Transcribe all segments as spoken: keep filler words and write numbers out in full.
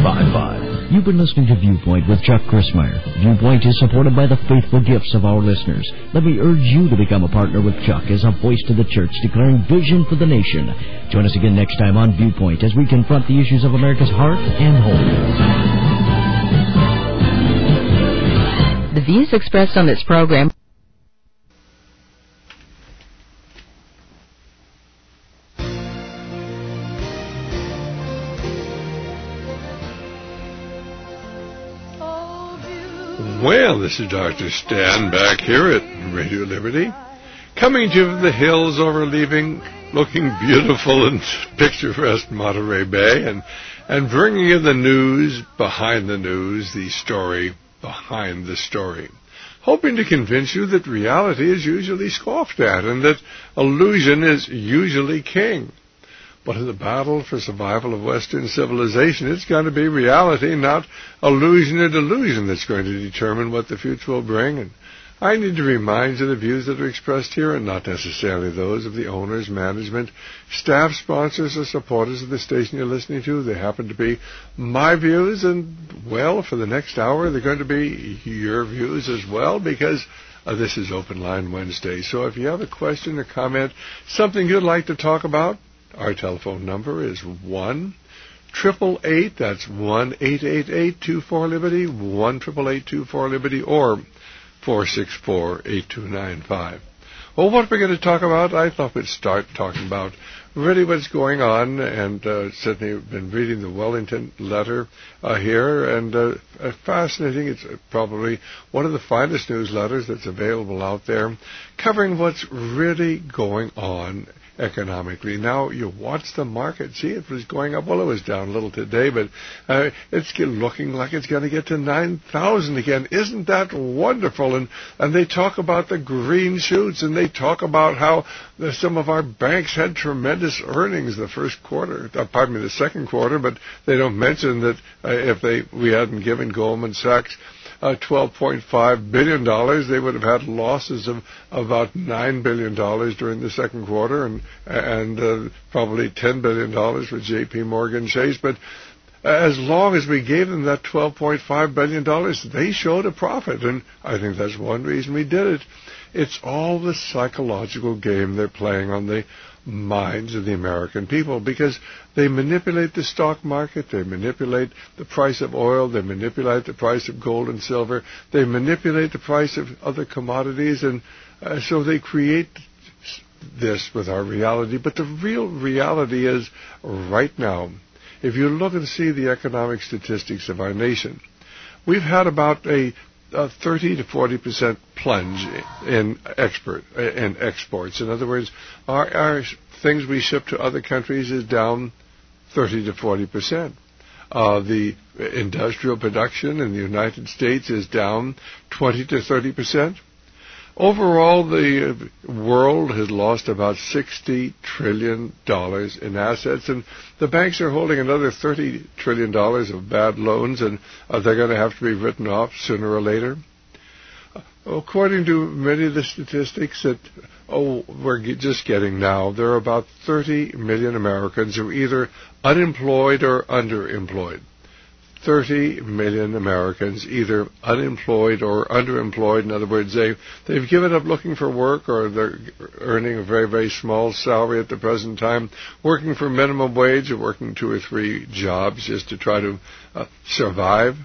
five five. You've been listening to Viewpoint with Chuck Crismier. Viewpoint is supported by the faithful gifts of our listeners. Let me urge you to become a partner with Chuck as a voice to the church declaring vision for the nation. Join us again next time on Viewpoint as we confront the issues of America's heart and home. The views expressed on this program Well, this is Doctor Stan back here at Radio Liberty, coming to the hills overleaving, looking beautiful and picturesque Monterey Bay, and, and bringing you the news behind the news, the story behind the story, hoping to convince you that reality is usually scoffed at and that illusion is usually king. But in the battle for survival of Western civilization, it's going to be reality, not illusion or delusion, that's going to determine what the future will bring. And I need to remind you the views that are expressed here are not necessarily those of the owners, management, staff, sponsors, or supporters of the station you're listening to. They happen to be my views, and, well, for the next hour, they're going to be your views as well, because uh, this is Open Line Wednesday. So if you have a question or comment, something you'd like to talk about, our telephone number is one eight eight eight, that's one eight eight eight two four Liberty, one eight eight eight two four Liberty, or four six four eight two nine five. Well, what we're going to talk about, I thought we'd start talking about really what's going on, and uh, certainly I've been reading the Wellington letter uh, here, and uh, fascinating. It's probably one of the finest newsletters that's available out there, covering what's really going on economically. Now, you watch the market, see it was going up. Well, it was down a little today, but uh, it's looking like it's going to get to nine thousand again. Isn't that wonderful? And and they talk about the green shoots, and they talk about how the, some of our banks had tremendous earnings the first quarter, uh, pardon me, the second quarter, but they don't mention that uh, if they we hadn't given Goldman Sachs Uh, twelve point five billion dollars, they would have had losses of about nine billion dollars during the second quarter, and and uh, probably ten billion dollars for J P Morgan Chase. But as long as we gave them that twelve point five billion dollars, they showed a profit, and I think that's one reason we did it. It's all the psychological game they're playing on the minds of the American people, because they manipulate the stock market, they manipulate the price of oil, they manipulate the price of gold and silver, they manipulate the price of other commodities, and uh, so they create this with our reality. But the real reality is right now, if you look and see the economic statistics of our nation, we've had about a a thirty to forty percent plunge in export in exports. In other words, our, our things we ship to other countries is down thirty to forty percent. Uh, the industrial production in the United States is down twenty to thirty percent. Overall, the world has lost about sixty trillion dollars in assets, and the banks are holding another thirty trillion dollars of bad loans, and uh, they're going to have to be written off sooner or later. According to many of the statistics that oh, we're just getting now, there are about thirty million Americans who are either unemployed or underemployed. thirty million Americans either unemployed or underemployed. In other words, they, they've given up looking for work, or they're earning a very, very small salary at the present time, working for minimum wage or working two or three jobs just to try to uh, survive.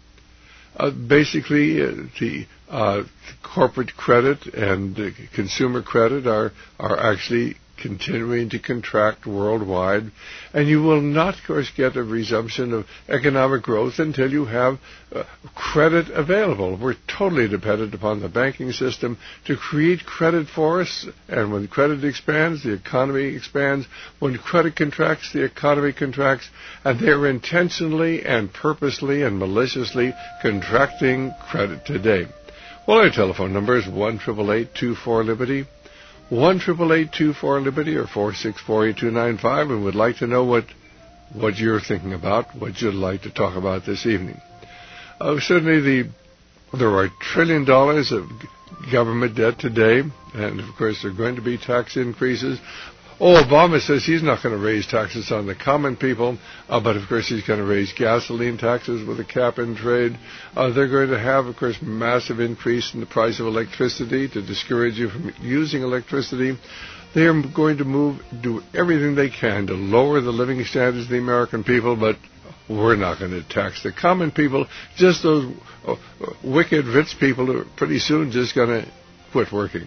Uh, basically, uh, the uh, corporate credit and uh, consumer credit are, are actually continuing to contract worldwide, and you will not, of course, get a resumption of economic growth until you have uh, credit available. We're totally dependent upon the banking system to create credit for us, and when credit expands, the economy expands. When credit contracts, the economy contracts, and they're intentionally and purposely and maliciously contracting credit today. Well, our telephone number is one eight eight eight two four Liberty, one eight eight eight two four Liberty, or four six four eight two nine five, and would like to know what what you're thinking about, what you'd like to talk about this evening. Uh, certainly, the there are a trillion dollars of government debt today, and of course there are going to be tax increases. Oh, Obama says he's not going to raise taxes on the common people, uh, but of course he's going to raise gasoline taxes with a cap and trade. Uh, they're going to have, of course, massive increase in the price of electricity to discourage you from using electricity. They are going to move, do everything they can to lower the living standards of the American people, but we're not going to tax the common people. Just those uh, wicked rich people who are pretty soon just going to quit working.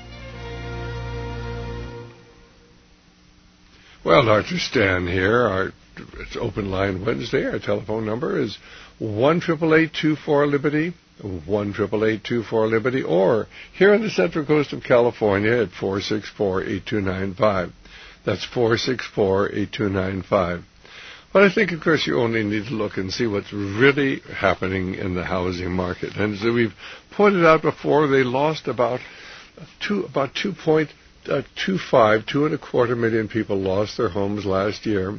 Well, Doctor Stan here. Our, it's Open Line Wednesday. Our telephone number is one eight eight eight, two four, Liberty, one eight eight eight, two four, Liberty, or here on the Central Coast of California at four six four, eight two nine five. That's four six four, eight two nine five. But I think, of course, you only need to look and see what's really happening in the housing market. And as we've pointed out before, they lost about two, about two point Uh, two five, two and a quarter million people lost their homes last year.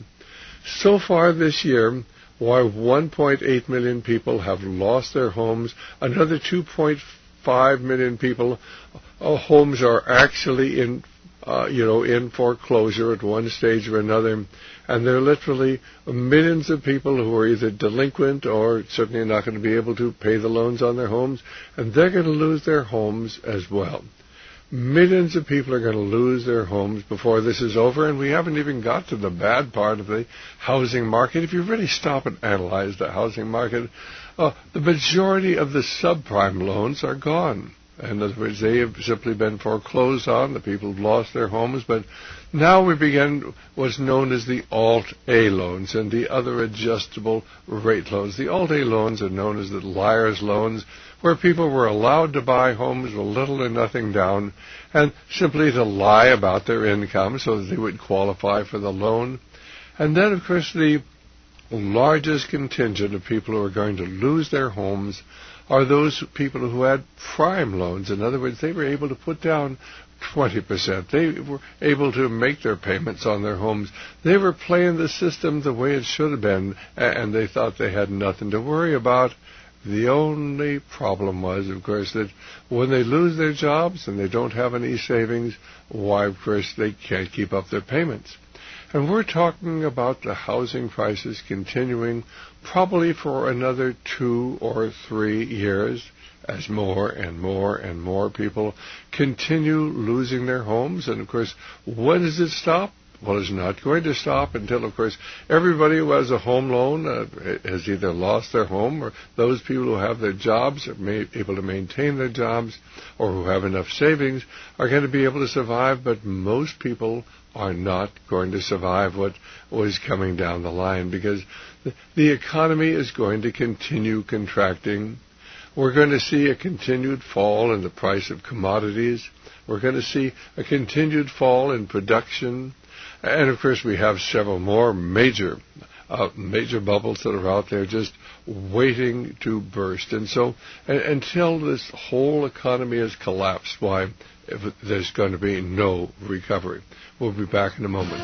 So far this year, while one point eight million people have lost their homes, another two point five million people, uh, homes are actually in, uh, you know, in foreclosure at one stage or another, and there are literally millions of people who are either delinquent or certainly not going to be able to pay the loans on their homes, and they're going to lose their homes as well. Millions of people are going to lose their homes before this is over, and we haven't even got to the bad part of the housing market. If you really stop and analyze the housing market, uh, the majority of the subprime loans are gone. In other words, they have simply been foreclosed on. The people have lost their homes, but now we begin what's known as the Alt-A loans and the other adjustable rate loans. The Alt-A loans are known as the liar's loans, where people were allowed to buy homes with little or nothing down and simply to lie about their income so that they would qualify for the loan. And then, of course, the largest contingent of people who are going to lose their homes are those people who had prime loans. In other words, they were able to put down twenty percent. They were able to make their payments on their homes. They were playing the system the way it should have been, and they thought they had nothing to worry about. The only problem was, of course, that when they lose their jobs and they don't have any savings, why, of course, they can't keep up their payments. And we're talking about the housing crisis continuing probably for another two or three years as more and more and more people continue losing their homes. And, of course, when does it stop? Well, it's not going to stop until, of course, everybody who has a home loan uh, has either lost their home, or those people who have their jobs, are may, able to maintain their jobs, or who have enough savings are going to be able to survive. But most people are not going to survive what was coming down the line, because the, the economy is going to continue contracting. We're going to see a continued fall in the price of commodities. We're going to see a continued fall in production. And, of course, we have several more major uh, major bubbles that are out there just waiting to burst. And so uh, until this whole economy has collapsed, why, if there's going to be no recovery. We'll be back in a moment.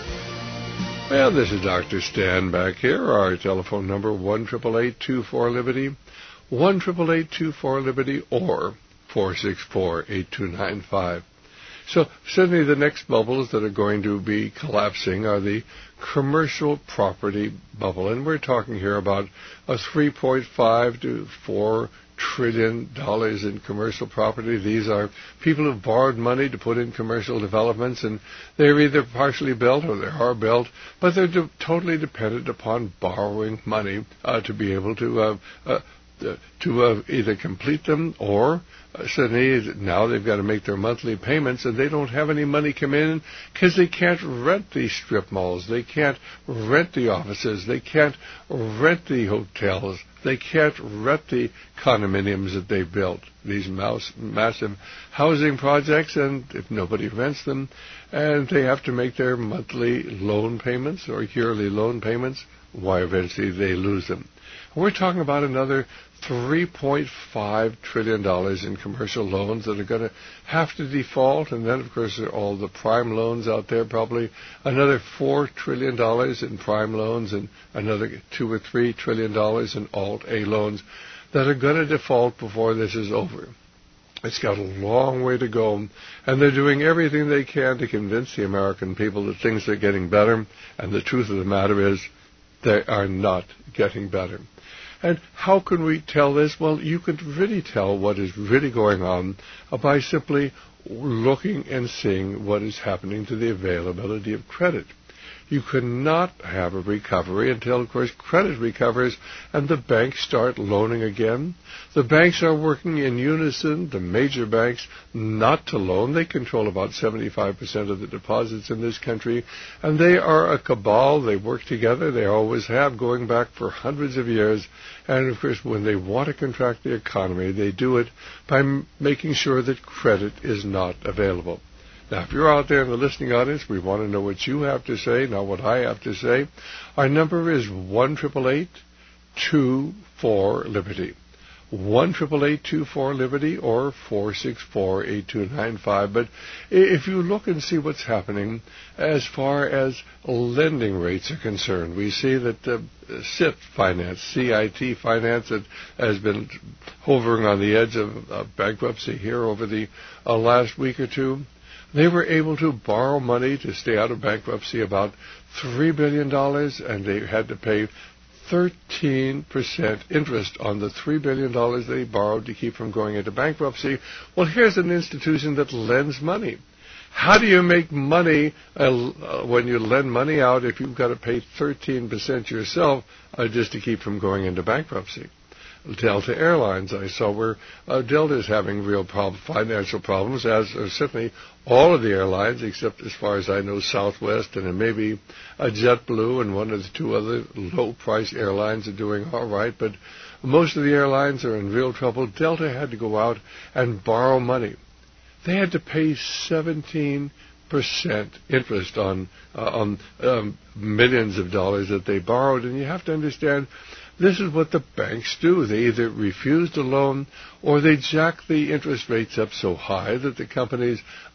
Well, this is Doctor Stan back here. Our telephone number, one eight eight eight, two four, Liberty, one eight eight eight, two four, Liberty, or four six four, eight two nine five. So certainly the next bubbles that are going to be collapsing are the commercial property bubble. And we're talking here about a three point five to four trillion dollars in commercial property. These are people who've borrowed money to put in commercial developments, and they're either partially built or they are built, but they're de- totally dependent upon borrowing money uh, to be able to uh, uh, to uh, either complete them, or uh, suddenly now they've got to make their monthly payments, and they don't have any money come in because they can't rent these strip malls, they can't rent the offices, they can't rent the hotels, they can't rent the condominiums that they built, these mouse, massive housing projects, and if nobody rents them, and they have to make their monthly loan payments or yearly loan payments, why eventually they lose them. We're talking about another three point five trillion dollars in commercial loans that are going to have to default. And then, of course, there are all the prime loans out there, probably another four trillion dollars in prime loans and another two or three trillion dollars in Alt-A loans that are going to default before this is over. It's got a long way to go, and they're doing everything they can to convince the American people that things are getting better, and the truth of the matter is they are not getting better. And how can we tell this? Well, you can really tell what is really going on by simply looking and seeing what is happening to the availability of credit. You cannot have a recovery until, of course, credit recovers and the banks start loaning again. The banks are working in unison, the major banks, not to loan. They control about seventy-five percent of the deposits in this country, and they are a cabal. They work together. They always have, going back for hundreds of years. And, of course, when they want to contract the economy, they do it by m- making sure that credit is not available. Now, if you're out there in the listening audience, we want to know what you have to say, not what I have to say. Our number is one eight eight eight, two four, Liberty. one eight eight eight, two four, Liberty or four six four, eight two nine five. But if you look and see what's happening as far as lending rates are concerned, we see that uh, C I T finance, C I T finance, that has been hovering on the edge of uh, bankruptcy here over the uh, last week or two. They were able to borrow money to stay out of bankruptcy, about three billion dollars, and they had to pay thirteen percent interest on the three billion dollars they borrowed to keep from going into bankruptcy. Well, here's an institution that lends money. How do you make money uh, when you lend money out if you've got to pay thirteen percent yourself uh, just to keep from going into bankruptcy? Delta Airlines, I saw where uh, Delta is having real prob- financial problems, as are certainly all of the airlines, except as far as I know, Southwest and maybe uh, JetBlue and one of the two other low-price airlines are doing all right. But most of the airlines are in real trouble. Delta had to go out and borrow money. They had to pay seventeen percent interest on uh, on um, millions of dollars that they borrowed, and you have to understand, this is what the banks do. They either refuse to loan or they jack the interest rates up so high that the companies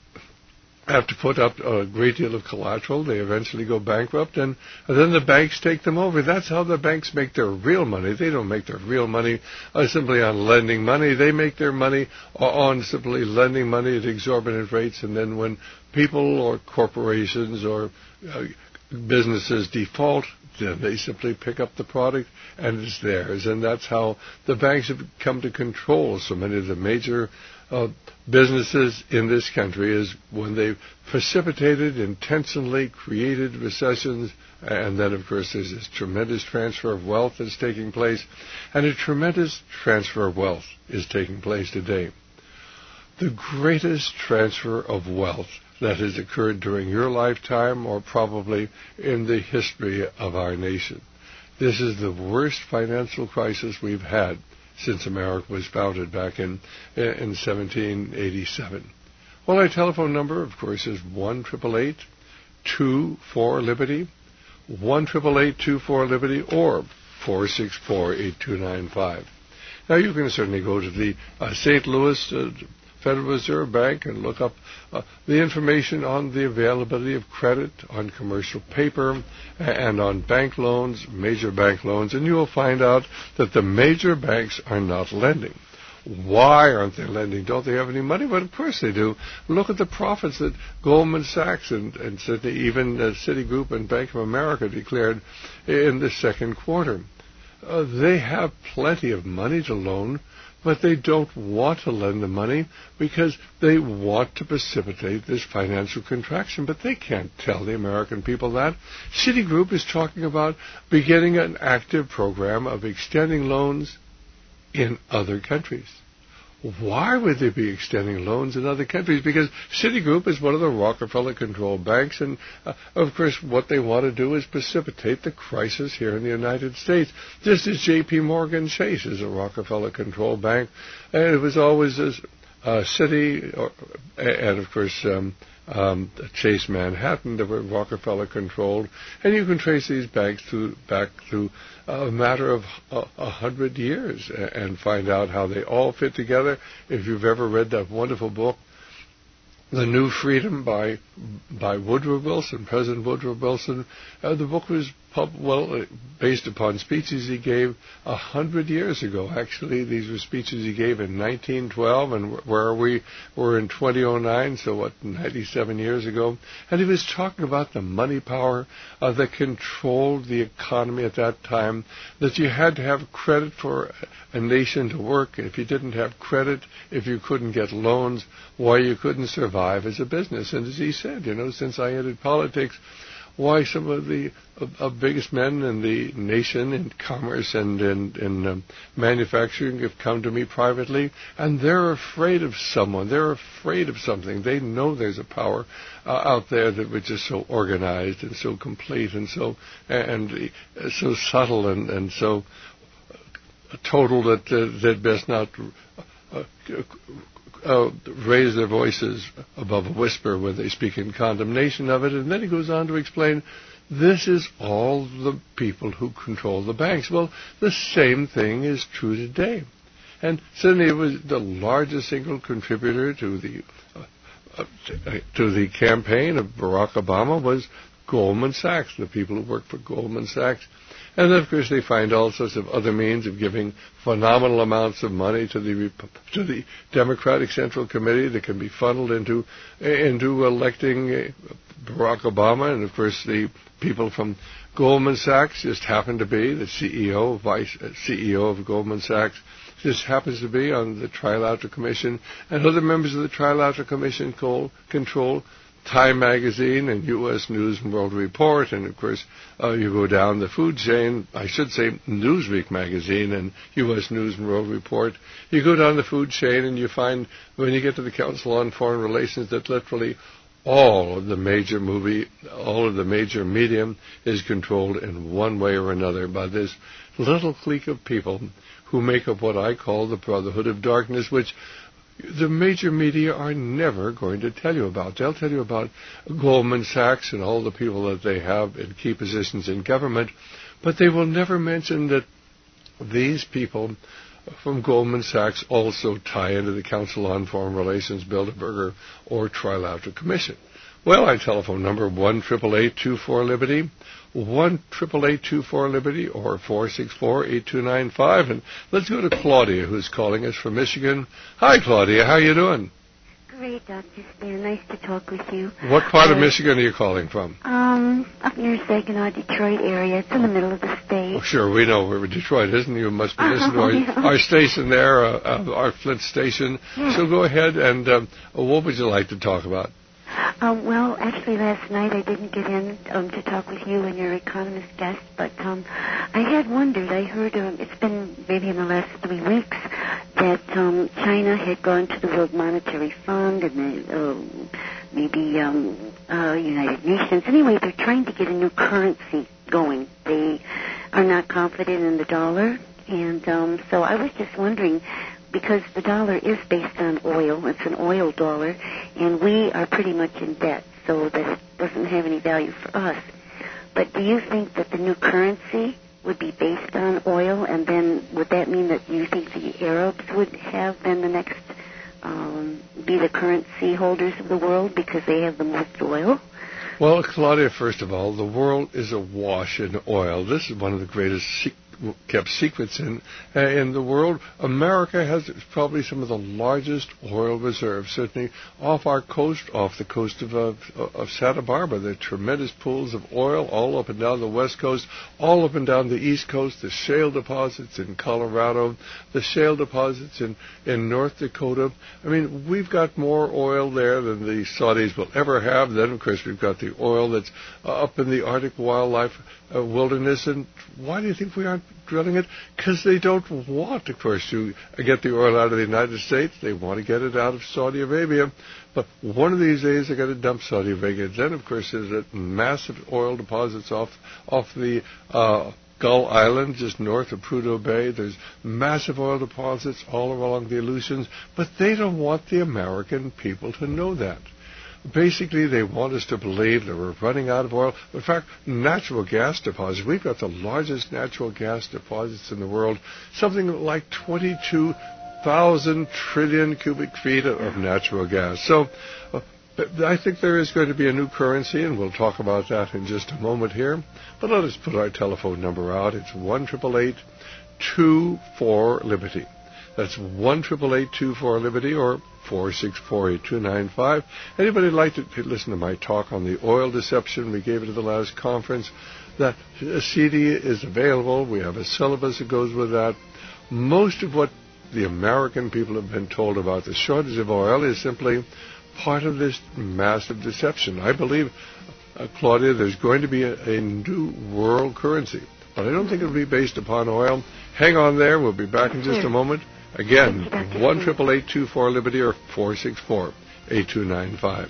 have to put up a great deal of collateral. They eventually go bankrupt, and, and then the banks take them over. That's how the banks make their real money. They don't make their real money uh, simply on lending money. They make their money on simply lending money at exorbitant rates, and then when people or corporations or uh, businesses default, then they simply pick up the product and it's theirs. And that's how the banks have come to control so many of the major uh, businesses in this country, is when they've precipitated, intentionally created recessions. And then, of course, there's this tremendous transfer of wealth that's taking place. And a tremendous transfer of wealth is taking place today. The greatest transfer of wealth that has occurred during your lifetime, or probably in the history of our nation. This is the worst financial crisis we've had since America was founded back in in seventeen eighty-seven. Well, our telephone number, of course, is one eight eight eight, two four, Liberty, one eight eight eight, two four, Liberty, or four six four, eight two nine five. Now, you can certainly go to the uh, Saint Louis uh, Federal Reserve Bank and look up uh, the information on the availability of credit on commercial paper and on bank loans, major bank loans, and you will find out that the major banks are not lending. Why aren't they lending? Don't they have any money? Well, of course they do. Look at the profits that Goldman Sachs and, and certainly even uh, Citigroup and Bank of America declared in the second quarter. Uh, they have plenty of money to loan, but they don't want to lend the money because they want to precipitate this financial contraction. But they can't tell the American people that. Citigroup is talking about beginning an active program of extending loans in other countries. Why would they be extending loans in other countries? Because Citigroup is one of the Rockefeller-controlled banks, and, uh, of course, what they want to do is precipitate the crisis here in the United States. Just as J P. Morgan Chase is a Rockefeller-controlled bank, and it was always a uh, Citi, or, and, of course, um, um, Chase Manhattan, that were Rockefeller-controlled, and you can trace these banks to, back to a matter of a, a hundred years and find out how they all fit together. If you've ever read that wonderful book, The New Freedom by by Woodrow Wilson, President Woodrow Wilson, uh, the book was pub, well, based upon speeches he gave a hundred years ago. Actually, these were speeches he gave in nineteen twelve, and where we were in twenty oh nine, so what, ninety-seven years ago. And he was talking about the money power uh, that controlled the economy at that time, that you had to have credit for a nation to work. If you didn't have credit, if you couldn't get loans, why, you couldn't survive as a business. And as he said, you know, since I entered politics, why some of the uh, uh, biggest men in the nation in commerce and in, in um, manufacturing have come to me privately, and they're afraid of someone. They're afraid of something. They know there's a power uh, out there that was just so organized and so complete and so and uh, so subtle and, and so total that uh, they'd best not uh, Uh, raise their voices above a whisper when they speak in condemnation of it. And then he goes on to explain, this is all the people who control the banks. Well, the same thing is true today. And certainly it was the largest single contributor to the uh, uh, to the campaign of Barack Obama was Goldman Sachs, the people who work for Goldman Sachs. And then, of course, they find all sorts of other means of giving phenomenal amounts of money to the to the Democratic Central Committee that can be funneled into into electing Barack Obama. And, of course, the people from Goldman Sachs just happen to be the C E O, vice C E O of Goldman Sachs. Just happens to be on the Trilateral Commission, and other members of the Trilateral Commission call, control Time Magazine and U S News and World Report, and of course uh, you go down the food chain, I should say Newsweek Magazine and U S News and World Report. You go down the food chain and you find, when you get to the Council on Foreign Relations, that literally all of the major movie, all of the major media is controlled in one way or another by this little clique of people who make up what I call the Brotherhood of Darkness, which the major media are never going to tell you about. They'll tell you about Goldman Sachs and all the people that they have in key positions in government, but they will never mention that these people from Goldman Sachs also tie into the Council on Foreign Relations, Bilderberger, or Trilateral Commission. Well, our telephone number, one eight eight eight, two four, LIBERTY, one eight eight eight, two four, LIBERTY, or four six four, eight two nine five. And let's go to Claudia, who's calling us from Michigan. Hi, Claudia. How you doing? Great, Doctor Stan. Nice to talk with you. What part uh, of Michigan are you calling from? Um, up near Saginaw, Detroit area. It's in the middle of the state. Oh, sure, we know where Detroit is, and you must be listening to our, yeah. our station there, uh, uh, our Flint station. Yeah. So go ahead, and um, what would you like to talk about? Uh, well, actually, last night I didn't get in um, to talk with you and your economist guest, but um, I had wondered. I heard um, it's been maybe in the last three weeks that um, China had gone to the World Monetary Fund and the, uh, maybe um, uh, United Nations. Anyway, they're trying to get a new currency going. They are not confident in the dollar, and um, so I was just wondering, because the dollar is based on oil, it's an oil dollar, and we are pretty much in debt, so that it doesn't have any value for us. But do you think that the new currency would be based on oil, and then would that mean that you think the Arabs would have then the next, um, be the currency holders of the world because they have the most oil? Well, Claudia, first of all, the world is awash in oil. This is one of the greatest se- kept secrets in uh, in the world. America has probably some of the largest oil reserves, certainly off our coast, off the coast of, uh, of Santa Barbara. There are tremendous pools of oil all up and down the west coast, all up and down the east coast, the shale deposits in Colorado, the shale deposits in, in North Dakota. I mean, we've got more oil there than the Saudis will ever have. Then, of course, we've got the oil that's uh, up in the Arctic wildlife uh, wilderness. And why do you think we aren't drilling it? Because they don't want, of course, to get the oil out of the United States. They want to get it out of Saudi Arabia. But one of these days they're going to dump Saudi Arabia. Then, of course, there's massive oil deposits off off the uh, Gull Island, just north of Prudhoe Bay. There's massive oil deposits all along the Aleutians. But they don't want the American people to know that. Basically, they want us to believe that we're running out of oil. In fact, natural gas deposits, we've got the largest natural gas deposits in the world, something like twenty-two thousand trillion cubic feet of natural gas. So uh, But I think there is going to be a new currency, and we'll talk about that in just a moment here. But let us put our telephone number out. It's one eight eight eight, two four, Liberty. That's one eight eight eight, two four, Liberty, or four six four, eight two nine five. Anybody like to listen to my talk on the oil deception we gave it at the last conference? That C D is available. We have a syllabus that goes with that. Most of what the American people have been told about the shortage of oil is simply part of this massive deception. I believe, uh, Claudia, there's going to be a, a new world currency, but I don't think it will be based upon oil. Hang on there. We'll be back in just a moment. Again, one eight eight eight, two four, Liberty, or four six four, eight two nine five.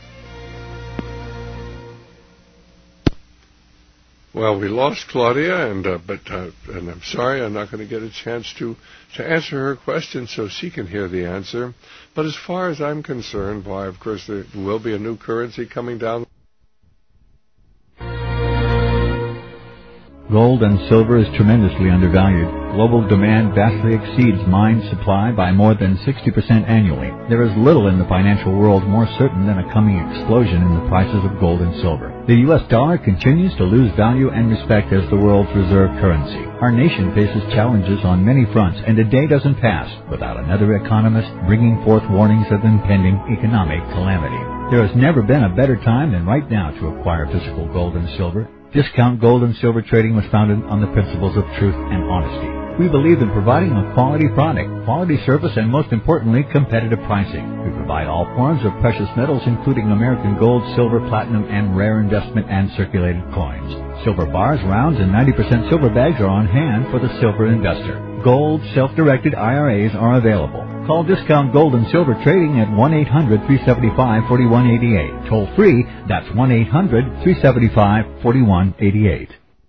Well, we lost Claudia, and uh, but uh, and I'm sorry, I'm not going to get a chance to, to answer her question so she can hear the answer. But as far as I'm concerned, why, of course, there will be a new currency coming down. Gold and silver is tremendously undervalued. Global demand vastly exceeds mine supply by more than sixty percent annually. There is little in the financial world more certain than a coming explosion in the prices of gold and silver. The U S dollar continues to lose value and respect as the world's reserve currency. Our nation faces challenges on many fronts, and a day doesn't pass without another economist bringing forth warnings of impending economic calamity. There has never been a better time than right now to acquire physical gold and silver. Discount Gold and Silver Trading was founded on the principles of truth and honesty. We believe in providing a quality product, quality service, and most importantly, competitive pricing. We provide all forms of precious metals, including American gold, silver, platinum, and rare investment and circulated coins. Silver bars, rounds, and ninety percent silver bags are on hand for the silver investor. Gold self-directed I R As are available. Call Discount Gold and Silver Trading at one eight hundred, three seven five, four one eight eight. Toll free, that's one eight hundred, three seven five, four one eight eight.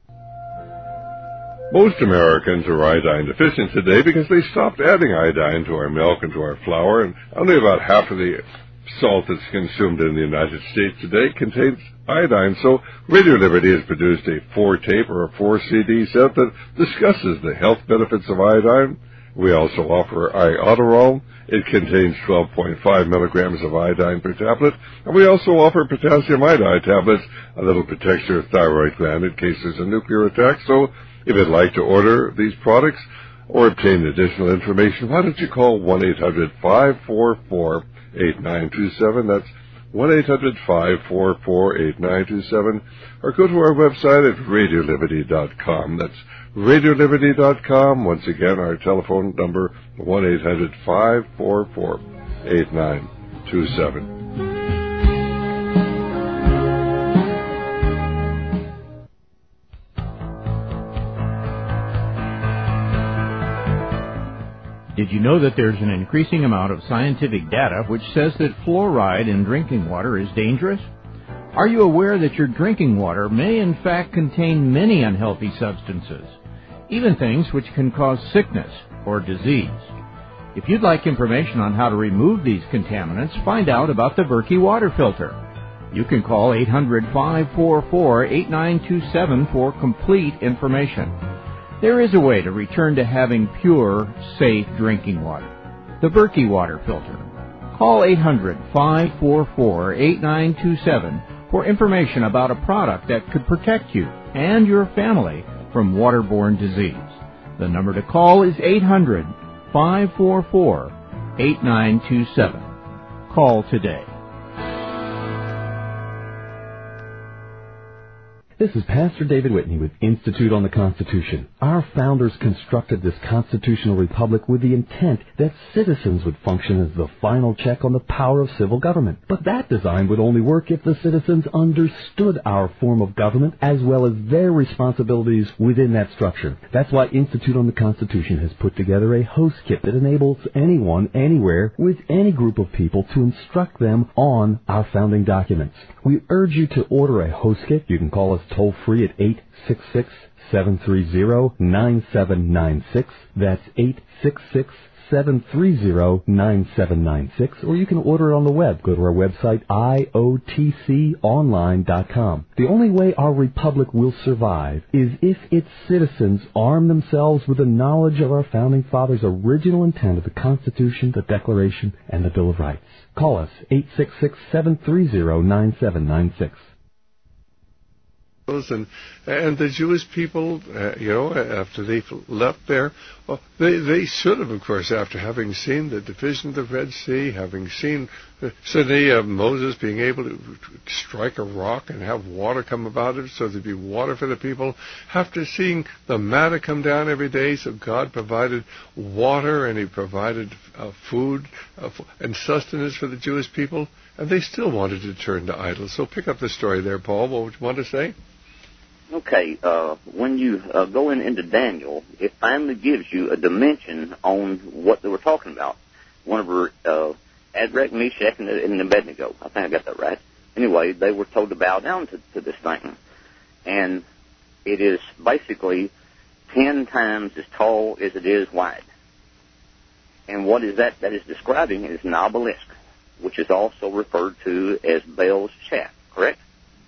Most Americans are iodine deficient today because they stopped adding iodine to our milk and to our flour, and only about half of the salt that's consumed in the United States today contains iodine. So Radio Liberty has produced a four-tape or a four-C D set that discusses the health benefits of iodine. We also offer Iodoral. It contains twelve point five milligrams of iodine per tablet. And we also offer potassium iodide tablets, a little protects your thyroid gland in case there's a nuclear attack. So if you'd like to order these products or obtain additional information, why don't you call one eight hundred, five four four, eight nine two seven. That's one eight hundred, five four four, eight nine two seven. Or go to our website at radio liberty dot com. That's radio liberty dot com. Once again, our telephone number, one eight hundred, five four four, eight nine two seven. Did you know that there's an increasing amount of scientific data which says that fluoride in drinking water is dangerous? Are you aware that your drinking water may in fact contain many unhealthy substances, even things which can cause sickness or disease? If you'd like information on how to remove these contaminants, find out about the Berkey water filter. You can call eight hundred, five four four, eight nine two seven for complete information. There is a way to return to having pure, safe drinking water. The Berkey water filter. Call eight hundred, five four four, eight nine two seven for information about a product that could protect you and your family from waterborne disease. The number to call is eight hundred, five four four, eight nine two seven. Call today. This is Pastor David Whitney with Institute on the Constitution. Our founders constructed this constitutional republic with the intent that citizens would function as the final check on the power of civil government. But that design would only work if the citizens understood our form of government as well as their responsibilities within that structure. That's why Institute on the Constitution has put together a host kit that enables anyone, anywhere, with any group of people to instruct them on our founding documents. We urge you to order a host kit. You can call us toll free at eight six six, seven three zero, nine seven nine six. That's eight six six, seven three zero, nine seven nine six, or you can order it on the web. Go to our website, I O T C online dot com. The only way our republic will survive is if its citizens arm themselves with the knowledge of our Founding Fathers' original intent of the Constitution, the Declaration, and the Bill of Rights. Call us, eight six six, seven three zero, nine seven nine six. And and the Jewish people, uh, you know, after they left there, well, they they should have, of course, after having seen the division of the Red Sea, having seen uh, suddenly uh, Moses being able to strike a rock and have water come about it, so there'd be water for the people. After seeing the manna come down every day, so God provided water and He provided uh, food uh, and sustenance for the Jewish people, and they still wanted to turn to idols. So pick up the story there, Paul. What would you want to say? Okay, uh, when you uh, go in into Daniel, it finally gives you a dimension on what they were talking about. One of her, uh, Shadrach, Meshach, and, and Abednego. I think I got that right. Anyway, they were told to bow down to, to this thing. And it is basically ten times as tall as it is wide. And what is that that is describing is an obelisk, which is also referred to as Baal's shaft, correct?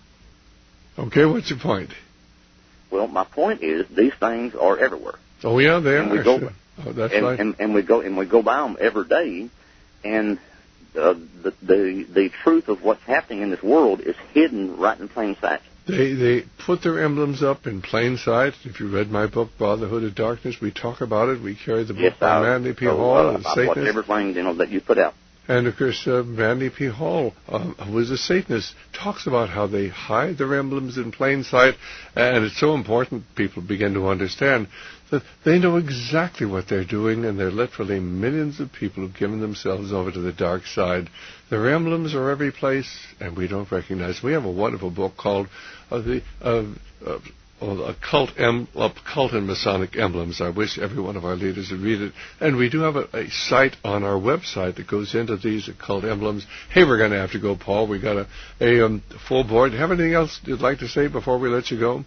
Okay, what's your point? Well, my point is these things are everywhere. Oh yeah, they and are. We go, sure. Oh, that's and, right. And, and we go and we go by them every day, and uh, the, the the truth of what's happening in this world is hidden right in plain sight. They they put their emblems up in plain sight. If you read my book, Brotherhood of Darkness, we talk about it. We carry the book yes, by I, Manly P. so, Hall, uh, a I've Satanist. watched everything you know that you put out. And, of course, uh, Manly P. Hall, uh, who was a Satanist, talks about how they hide their emblems in plain sight. And it's so important people begin to understand that they know exactly what they're doing, and there are literally millions of people who've given themselves over to the dark side. Their emblems are every place, and we don't recognize them. We have a wonderful book called uh, the uh, uh, Oh, occult, em- occult and Masonic emblems. I wish every one of our leaders would read it. And we do have a, a site on our website that goes into these occult emblems. Hey, we're going to have to go, Paul. We got a, a um, full board. Have anything else you'd like to say before we let you go?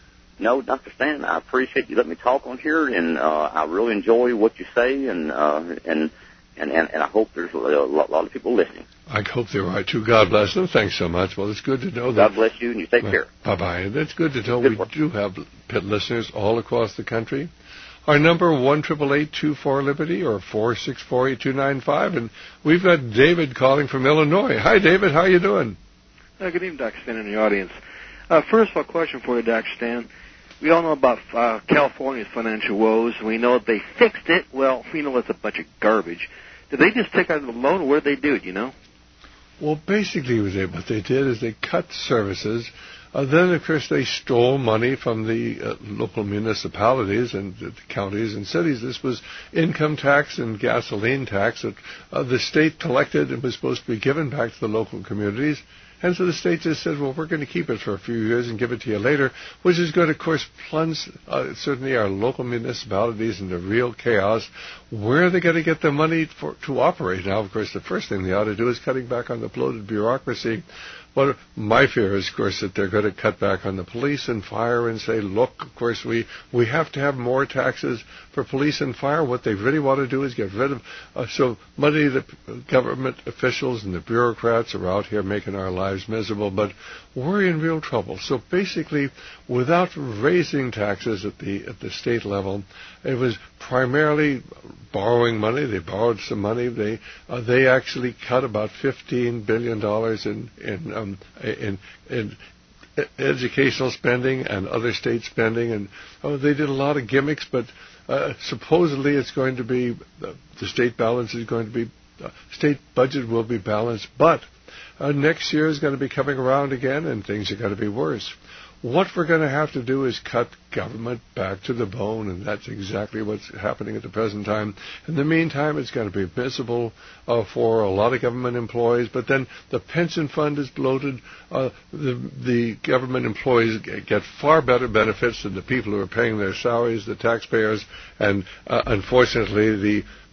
No, Doctor Stan, I appreciate you letting me talk on here, and uh, I really enjoy what you say, and uh, and, and and and I hope there's a lot, lot of people listening. I hope there are, too. God bless them. Thanks so much. Well, it's good to know that. God bless you, and you take well, care. Bye-bye. And it's good to know good we work. do have pit listeners all across the country. Our number, one eight eight eight, two four, Liberty, or four six four, eight two nine five. And we've got David calling from Illinois. Hi, David. How you doing? Uh, good evening, Doctor Stan, and the audience. Uh, first of all, question for you, Doctor Stan. We all know about uh, California's financial woes. We know they fixed it. Well, we know it's a bunch of garbage. Did they just take out the loan, or what did they do, do you know? Well, basically what they, what they did is they cut services. Uh, then, of course, they stole money from the uh, local municipalities and the counties and cities. This was income tax and gasoline tax that uh, the state collected and was supposed to be given back to the local communities. And so the state just said, well, we're going to keep it for a few years and give it to you later, which is going to, of course, plunge uh, certainly our local municipalities into real chaos. Where are they going to get the money for, to operate? Now, of course, the first thing they ought to do is cutting back on the bloated bureaucracy. What my fear is, of course, that they're going to cut back on the police and fire and say, look, of course, we, we have to have more taxes for police and fire. What they really want to do is get rid of uh, so money the government officials and the bureaucrats are out here making our lives miserable, but we're in real trouble. So basically, without raising taxes at the at the state level, it was primarily borrowing money. They borrowed some money. They uh, they actually cut about fifteen billion dollars in in um, in in educational spending and other state spending, and oh, they did a lot of gimmicks. But uh, supposedly, it's going to be uh, the state balance is going to be uh, state budget will be balanced, but uh, next year is going to be coming around again, and things are going to be worse. What we're going to have to do is cut government back to the bone, and that's exactly what's happening at the present time. In the meantime, it's going to be miserable uh, for a lot of government employees, but then the pension fund is bloated. Uh, the, the government employees get far better benefits than the people who are paying their salaries, the taxpayers, and uh, unfortunately, the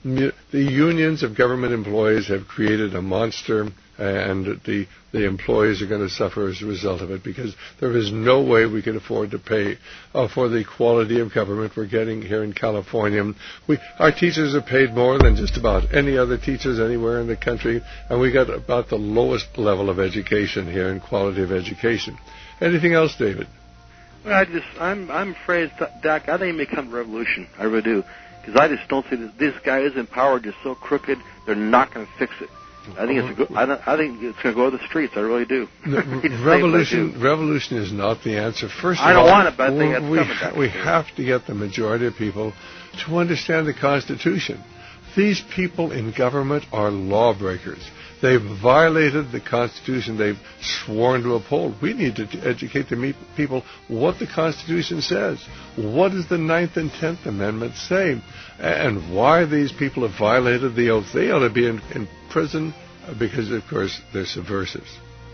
The unions of government employees have created a monster, and the the employees are going to suffer as a result of it, because there is no way we can afford to pay uh, for the quality of government we're getting here in California. We, our teachers are paid more than just about any other teachers anywhere in the country, and we got about the lowest level of education here in quality of education. Anything else, David? Well, I just, I'm, I'm afraid, Doc, I think it may come a revolution. I really do. Because I just don't see this, this guy is in power, just so crooked, they're not going to fix it. I think it's a go, I, don't, I think it's going to go to the streets. I really do. revolution, revolution is not the answer. First of I don't all, want it, but I think it's we, coming. we have to get the majority of people to understand the Constitution. These people in government are lawbreakers. They've violated the Constitution they've sworn to uphold. We need to educate the people what the Constitution says. What does the Ninth and Tenth Amendment say? And why these people have violated the oath. They ought to be in, in prison because, of course, they're subversives.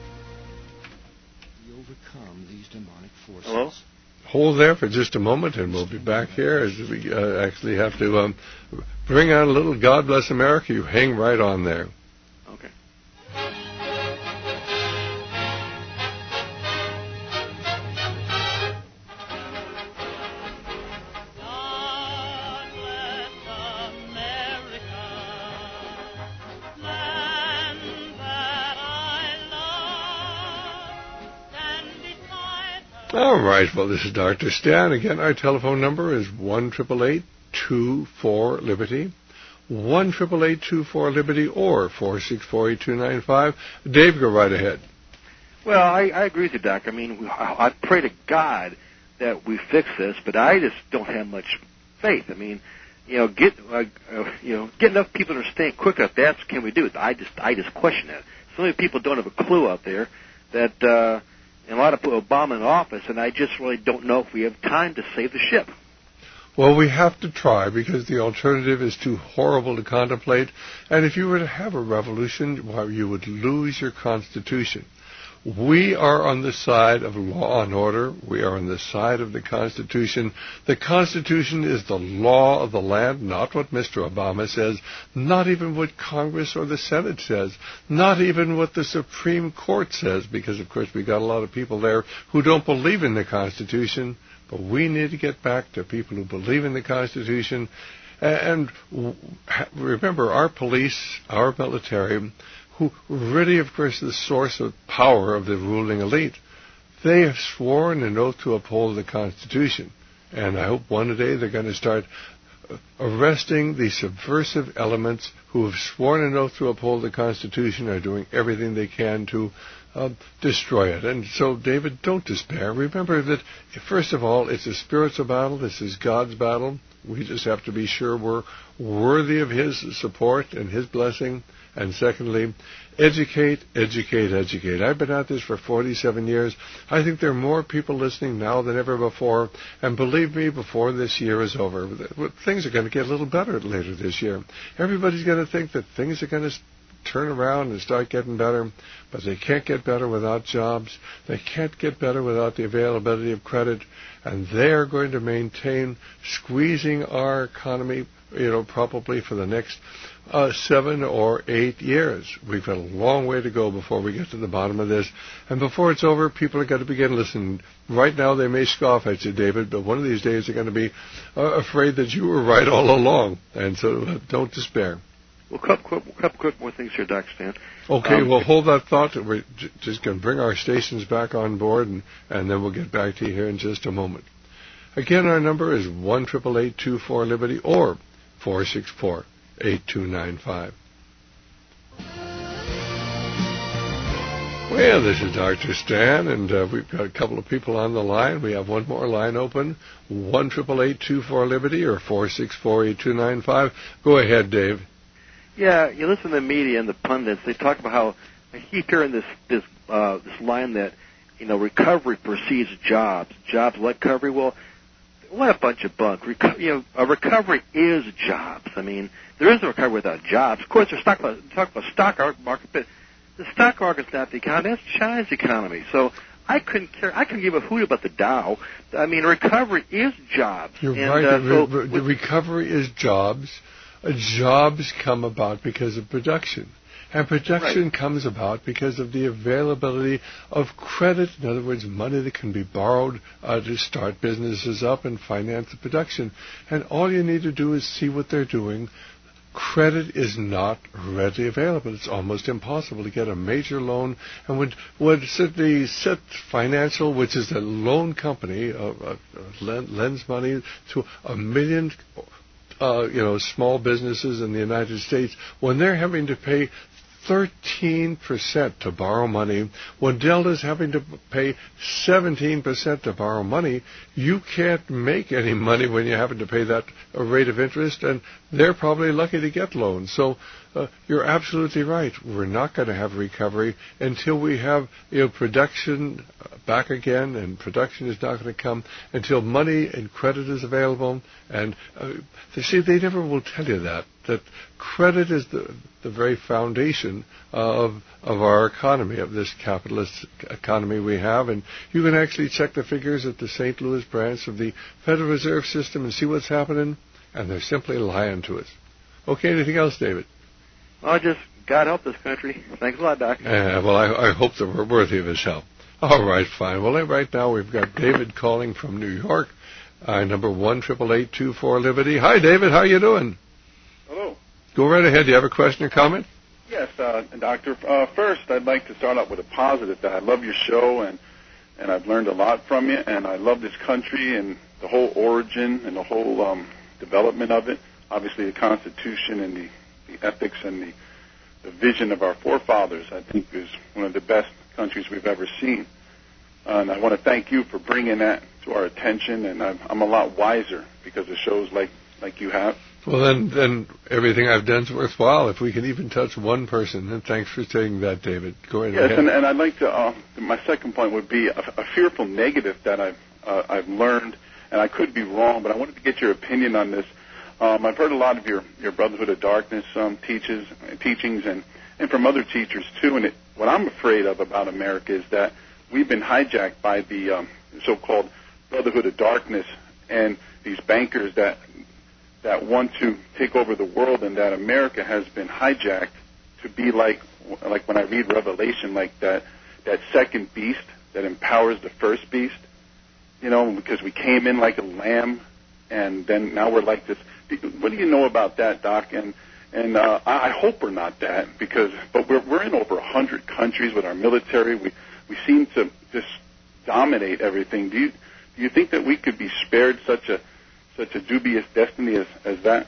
We overcome these demonic forces. Hello? Hold there for just a moment, and we'll be back here as we uh, actually have to um, bring on a little God Bless America. You hang right on there. Okay. All right, well, this is Doctor Stan. Again, our telephone number is one eight eight eight, two four, Liberty, one eight eight eight, two four, Liberty, or four six four, eight two nine five. Dave, go right ahead. Well, I, I agree with you, Doc. I mean, I, I pray to God that we fix this, but I just don't have much faith. I mean, you know, get uh, uh, you know, get enough people to understand quick enough. That's can we do it? I just I just question that. So many people don't have a clue out there that. Uh, And a lot of Obama in office, and I just really don't know if we have time to save the ship. Well, we have to try, because the alternative is too horrible to contemplate. And if you were to have a revolution, well, you would lose your Constitution. We are on the side of law and order. We are on the side of the Constitution. The Constitution is the law of the land, not what Mister Obama says, not even what Congress or the Senate says, not even what the Supreme Court says, because, of course, we've got a lot of people there who don't believe in the Constitution. But we need to get back to people who believe in the Constitution. And remember, our police, our military, who really, of course, is the source of power of the ruling elite, they have sworn an oath to uphold the Constitution. And I hope one day they're going to start arresting the subversive elements who have sworn an oath to uphold the Constitution, are doing everything they can to uh, destroy it. And so, David, don't despair. Remember that, first of all, it's a spiritual battle. This is God's battle. We just have to be sure we're worthy of His support and His blessing. And secondly, educate, educate, educate. I've been at this for forty-seven years. I think there are more people listening now than ever before. And believe me, before this year is over, things are going to get a little better later this year. Everybody's going to think that things are going to turn around and start getting better, but they can't get better without jobs. They can't get better without the availability of credit, and they're going to maintain squeezing our economy, you know, probably for the next uh, seven or eight years. We've got a long way to go before we get to the bottom of this, and before it's over, people are going to begin listening. Right now, they may scoff at you, David, but one of these days they're going to be uh, afraid that you were right all along, and so uh, don't despair. Well, a couple quick, couple quick more things here, Doctor Stan. Okay, um, well, hold that thought. We're j- just going to bring our stations back on board, and, and then we'll get back to you here in just a moment. Again, our number is one eight eight eight, two four, Liberty, or four six four, eight two nine five. Well, this is Doctor Stan, and uh, we've got a couple of people on the line. We have one more line open, one eight eight eight, two four, Liberty, or four six four, eight two nine five. Go ahead, Dave. Yeah, you listen to the media and the pundits. They talk about how I keep hearing this this uh, this line that, you know, recovery precedes jobs. Jobs like recovery. Well, what a bunch of bunk. Reco- you know, a recovery is jobs. I mean, there is no recovery without jobs. Of course, there's stock talk about stock market, but the stock market's not the economy. That's China's economy. So I couldn't care. I couldn't give a hoot about the Dow. I mean, recovery is jobs. You're and, right. Uh, the, so re- the recovery is jobs. uh, jobs come about because of production. And production Right. comes about because of the availability of credit. In other words, money that can be borrowed uh, to start businesses up and finance the production. And all you need to do is see what they're doing. Credit is not readily available. It's almost impossible to get a major loan. And would would certainly Sit Financial, which is a loan company, uh, uh, lends money to a million, uh, you know, small businesses in the United States, when they're having to pay thirteen percent to borrow money, when Delta's having to pay seventeen percent to borrow money, you can't make any money when you're having to pay that rate of interest, and they're probably lucky to get loans. So uh, you're absolutely right. We're not going to have recovery until we have, you know, production back again, and production is not going to come until money and credit is available. And uh, you see, they never will tell you that, that credit is the, the very foundation of of our economy, of this capitalist economy we have. And you can actually check the figures at the Saint Louis branch of the Federal Reserve System and see what's happening, and they're simply lying to us. Okay, anything else, David? Well, just God help this country. Thanks a lot, Doc. Uh, well, I, I hope that we're worthy of his help. All right, fine. Well, right now we've got David calling from New York. Uh, number one eight eight eight two four Liberty. Hi, David. How you doing? Hello. Go right ahead. Do you have a question or comment? Yes, uh, Doctor. Uh, first, I'd like to start out with a positive. That I love your show, and and I've learned a lot from you, and I love this country and the whole origin and the whole um, development of it. Obviously, the Constitution and the, the ethics and the, the vision of our forefathers, I think, is one of the best countries we've ever seen. Uh, and I want to thank you for bringing that to our attention, and I'm, I'm a lot wiser because of shows like, like you have. Well, then, then everything I've done is worthwhile. If we can even touch one person, and thanks for saying that, David. Go right yes, ahead. and, and I'd like to. Uh, my second point would be a, a fearful negative that I've uh, I've learned, and I could be wrong, but I wanted to get your opinion on this. Um, I've heard a lot of your, your Brotherhood of Darkness um, teaches teachings, and, and from other teachers too. And it, what I'm afraid of about America is that we've been hijacked by the um, so-called Brotherhood of Darkness and these bankers that. that want to take over the world, and that America has been hijacked to be like, like when I read Revelation, like that, that second beast that empowers the first beast, you know, because we came in like a lamb, and then now we're like this. What do you know about that, Doc? And and uh, I hope we're not that, because, but we're we're in over a hundred countries with our military. We we seem to just dominate everything. Do you do you think that we could be spared such a such a dubious destiny as, as that?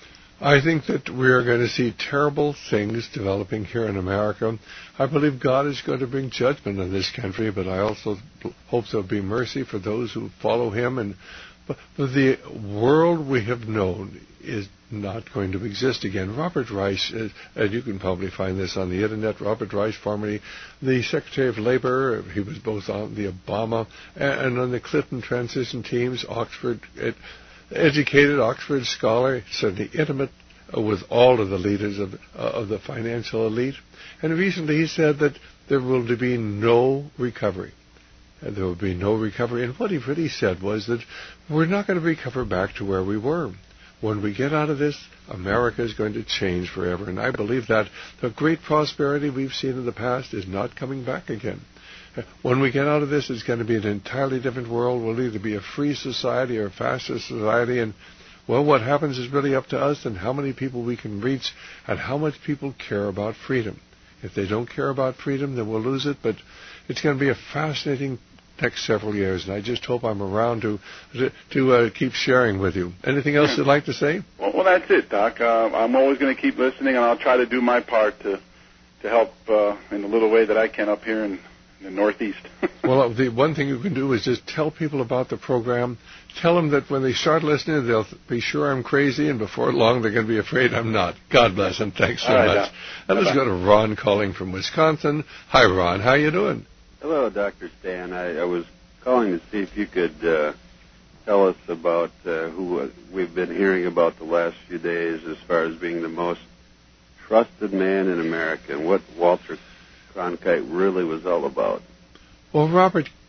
I think that we are going to see terrible things developing here in America. I believe God is going to bring judgment on this country, but I also hope there'll be mercy for those who follow Him. And but the world we have known is not going to exist again. Robert Reich, and you can probably find this on the Internet, Robert Reich, formerly the Secretary of Labor, he was both on the Obama and on the Clinton transition teams, Oxford, it, educated Oxford scholar, certainly intimate with all of the leaders of, uh, of the financial elite. And recently he said that there will be no recovery. And there will be no recovery. And what he really said was that we're not going to recover back to where we were. When we get out of this, America is going to change forever. And I believe that the great prosperity we've seen in the past is not coming back again. When we get out of this, it's going to be an entirely different world. We'll either be a free society or a fascist society. And, well, what happens is really up to us and how many people we can reach and how much people care about freedom. If they don't care about freedom, then we'll lose it. But it's going to be a fascinating next several years, and I just hope I'm around to to, to uh, keep sharing with you. Anything else you'd like to say? Well, well that's it, Doc. Uh, I'm always going to keep listening, and I'll try to do my part to to help uh, in the little way that I can up here in the Northeast. Well, the one thing you can do is just tell people about the program. Tell them that when they start listening, they'll be sure I'm crazy, and before long they're going to be afraid I'm not. God bless them. Thanks so All right, much. Doc. And let's Bye-bye. go to Ron calling from Wisconsin. Hi, Ron. How you doing? Hello, Doctor Stan. I, I was calling to see if you could uh, tell us about uh, who uh, we've been hearing about the last few days as far as being the most trusted man in America and what Walter Cronkite really was all about. Well, Robert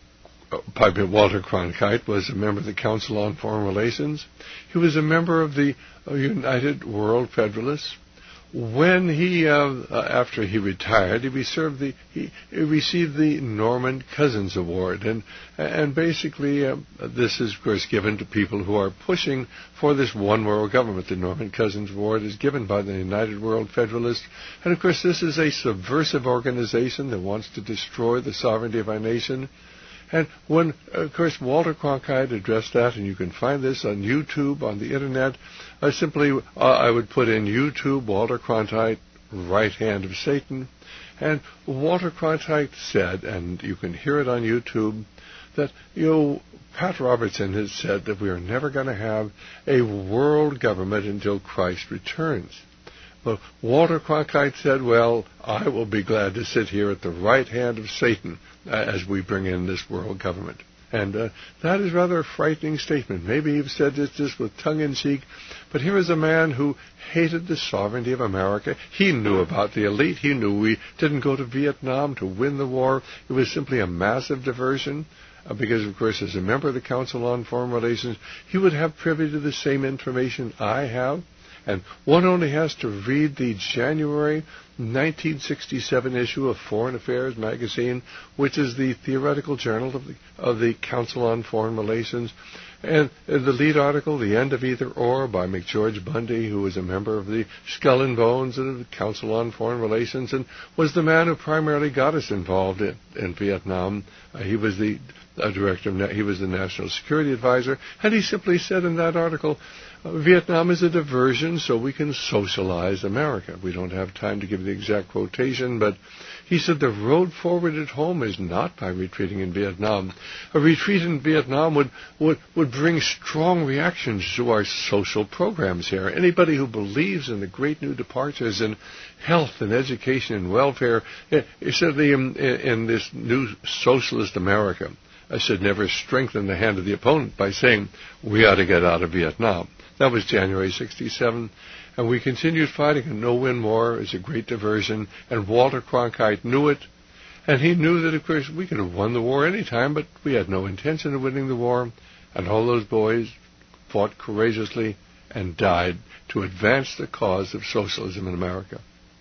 Walter Cronkite was a member of the Council on Foreign Relations. He was a member of the United World Federalists. When he, uh, after he retired, he served the he, he received the Norman Cousins Award, and and basically uh, this is of course given to people who are pushing for this one world government. The Norman Cousins Award is given by the United World Federalists, and of course this is a subversive organization that wants to destroy the sovereignty of our nation. And when, of course, Walter Cronkite addressed that, and you can find this on YouTube, on the Internet, uh, simply uh, I would put in YouTube, Walter Cronkite, right hand of Satan. And Walter Cronkite said, and you can hear it on YouTube, that, you know, Pat Robertson has said that we are never going to have a world government until Christ returns. Well, Walter Cronkite said, well, I will be glad to sit here at the right hand of Satan uh, as we bring in this world government. And uh, that is rather a frightening statement. Maybe he said this just with tongue-in-cheek, but here is a man who hated the sovereignty of America. He knew about the elite. He knew we didn't go to Vietnam to win the war. It was simply a massive diversion. Uh, because, of course, as a member of the Council on Foreign Relations, he would have privy to the same information I have. And one only has to read the January nineteen sixty-seven issue of Foreign Affairs magazine, which is the theoretical journal of the, of the Council on Foreign Relations. And the lead article, The End of Either Or, by McGeorge Bundy, who was a member of the Skull and Bones of the Council on Foreign Relations and was the man who primarily got us involved in, in Vietnam. Uh, he was the uh, director, of, he was the National Security Advisor, and he simply said in that article, Vietnam is a diversion so we can socialize America. We don't have time to give the exact quotation, but he said the road forward at home is not by retreating in Vietnam. A retreat in Vietnam would, would, would bring strong reactions to our social programs here. Anybody who believes in the great new departures in health and education and welfare, he said the, in, in this new socialist America, I should never strengthen the hand of the opponent by saying we ought to get out of Vietnam. That was January sixty-seven, and we continued fighting, a no-win war is a great diversion, and Walter Cronkite knew it, and he knew that, of course, we could have won the war any time, but we had no intention of winning the war, and all those boys fought courageously and died to advance the cause of socialism in America.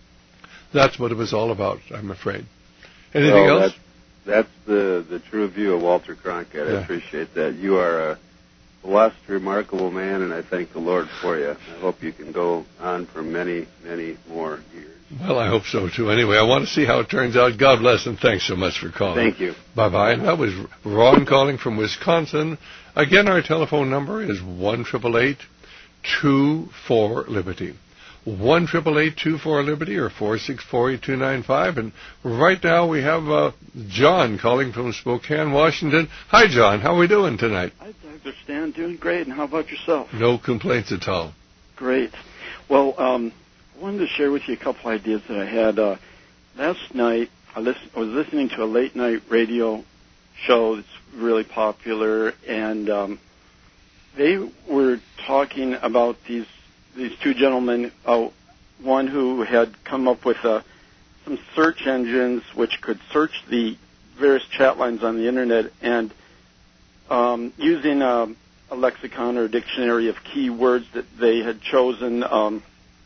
That's what it was all about, I'm afraid. Anything well, else? That's, that's the, the true view of Walter Cronkite. Yeah. I appreciate that. You are a blessed, remarkable man, and I thank the Lord for you. I hope you can go on for many, many more years. Well, I hope so, too. Anyway, I want to see how it turns out. God bless, and thanks so much for calling. Thank you. Bye-bye. And that was Ron calling from Wisconsin. Again, our telephone number is one eight eight eight, two four, Liberty. one eight eight eight, two four, Liberty or four six four, eight two nine five. And right now we have uh, John calling from Spokane, Washington. Hi, John. How are we doing tonight? Hi, Doctor Stan. Doing great. And how about yourself? No complaints at all. Great. Well, um, I wanted to share with you a couple ideas that I had. Uh, last night, I, listen, I was listening to a late-night radio show that's really popular, and um, they were talking about these these two gentlemen, uh, one who had come up with uh, some search engines which could search the various chat lines on the Internet, and um, using a, a lexicon or a dictionary of key words that they had chosen. Um,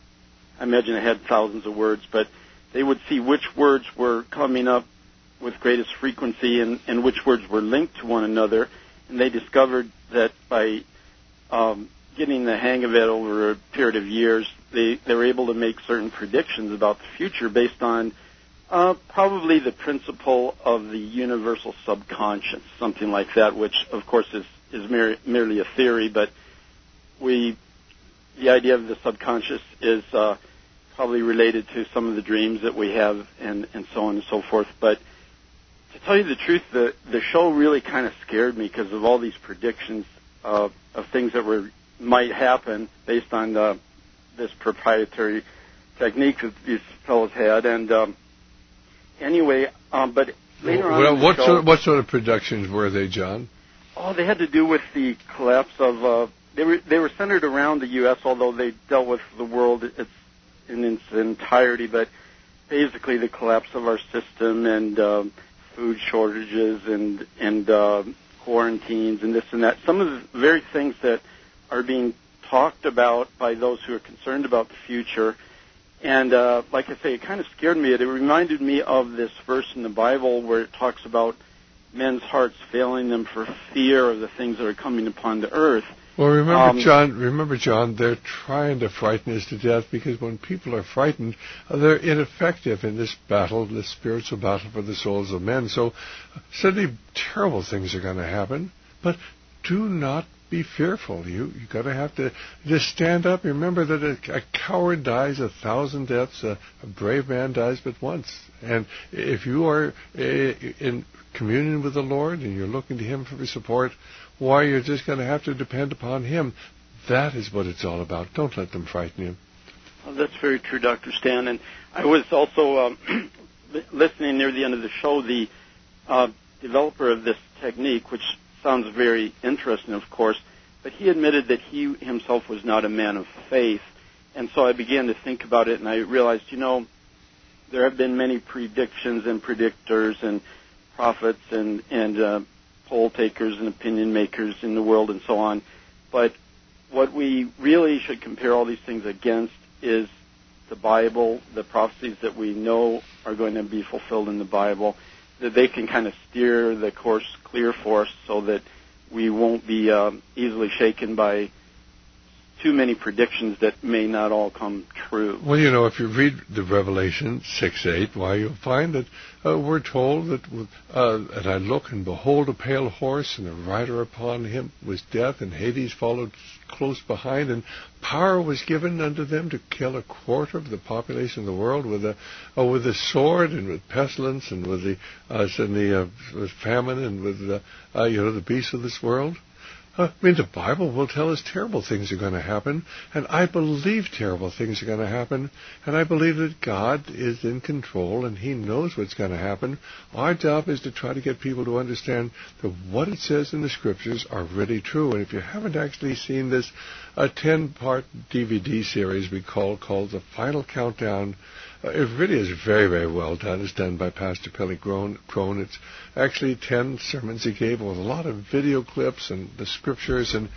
I imagine it had thousands of words, but they would see which words were coming up with greatest frequency and, and which words were linked to one another, and they discovered that by um, getting the hang of it over a period of years, they, they were able to make certain predictions about the future based on uh, probably the principle of the universal subconscious, something like that, which, of course, is, is mere, merely a theory, but we, the idea of the subconscious is uh, probably related to some of the dreams that we have and, and so on and so forth. But to tell you the truth, the, the show really kind of scared me because of all these predictions uh, of things that were might happen based on uh, this proprietary technique that these fellows had. And um, anyway, um, but later on, well, in the what show, sort of, what sort of productions were they, John? Oh, they had to do with the collapse of. Uh, they were they were centered around the U S, although they dealt with the world it's in its entirety. But basically, the collapse of our system and um, food shortages and and uh, quarantines and this and that. Some of the very things that are being talked about by those who are concerned about the future. And uh, like I say, it kind of scared me. It reminded me of this verse in the Bible where it talks about men's hearts failing them for fear of the things that are coming upon the earth. Well, remember, um, John, remember, John, they're trying to frighten us to death because when people are frightened, uh, they're ineffective in this battle, this spiritual battle for the souls of men. So suddenly terrible things are going to happen, but do not be fearful. You you got to have to just stand up. Remember that a, a coward dies a thousand deaths, a, a brave man dies but once. And if you are uh, in communion with the Lord and you're looking to Him for support, why, you're just going to have to depend upon Him. That is what it's all about. Don't let them frighten you. Well, that's very true, Doctor Stan. And I was also um, listening near the end of the show, the uh, developer of this technique, which sounds very interesting, of course, but he admitted that he himself was not a man of faith. And so I began to think about it, and I realized, you know, there have been many predictions and predictors and prophets and, and uh, poll takers and opinion makers in the world and so on. But what we really should compare all these things against is the Bible, the prophecies that we know are going to be fulfilled in the Bible, that they can kind of steer the course clear for us so that we won't be um, easily shaken by too many predictions that may not all come true. Well, you know, if you read the Revelation six eight, why, you'll find that uh, we're told that, uh, and I look and behold a pale horse, and the rider upon him was death, and Hades followed close behind, and power was given unto them to kill a quarter of the population of the world with a uh, with a sword and with pestilence and with the uh, and the uh, with famine and with the uh, you know the beasts of this world. I mean, the Bible will tell us terrible things are going to happen, and I believe terrible things are going to happen, and I believe that God is in control, and He knows what's going to happen. Our job is to try to get people to understand that what it says in the Scriptures are really true. And if you haven't actually seen this, a ten-part D V D series we call called The Final Countdown, Uh, it really is very, very well done. It's done by Pastor Pelly Crone. It's actually ten sermons he gave with a lot of video clips and the Scriptures, and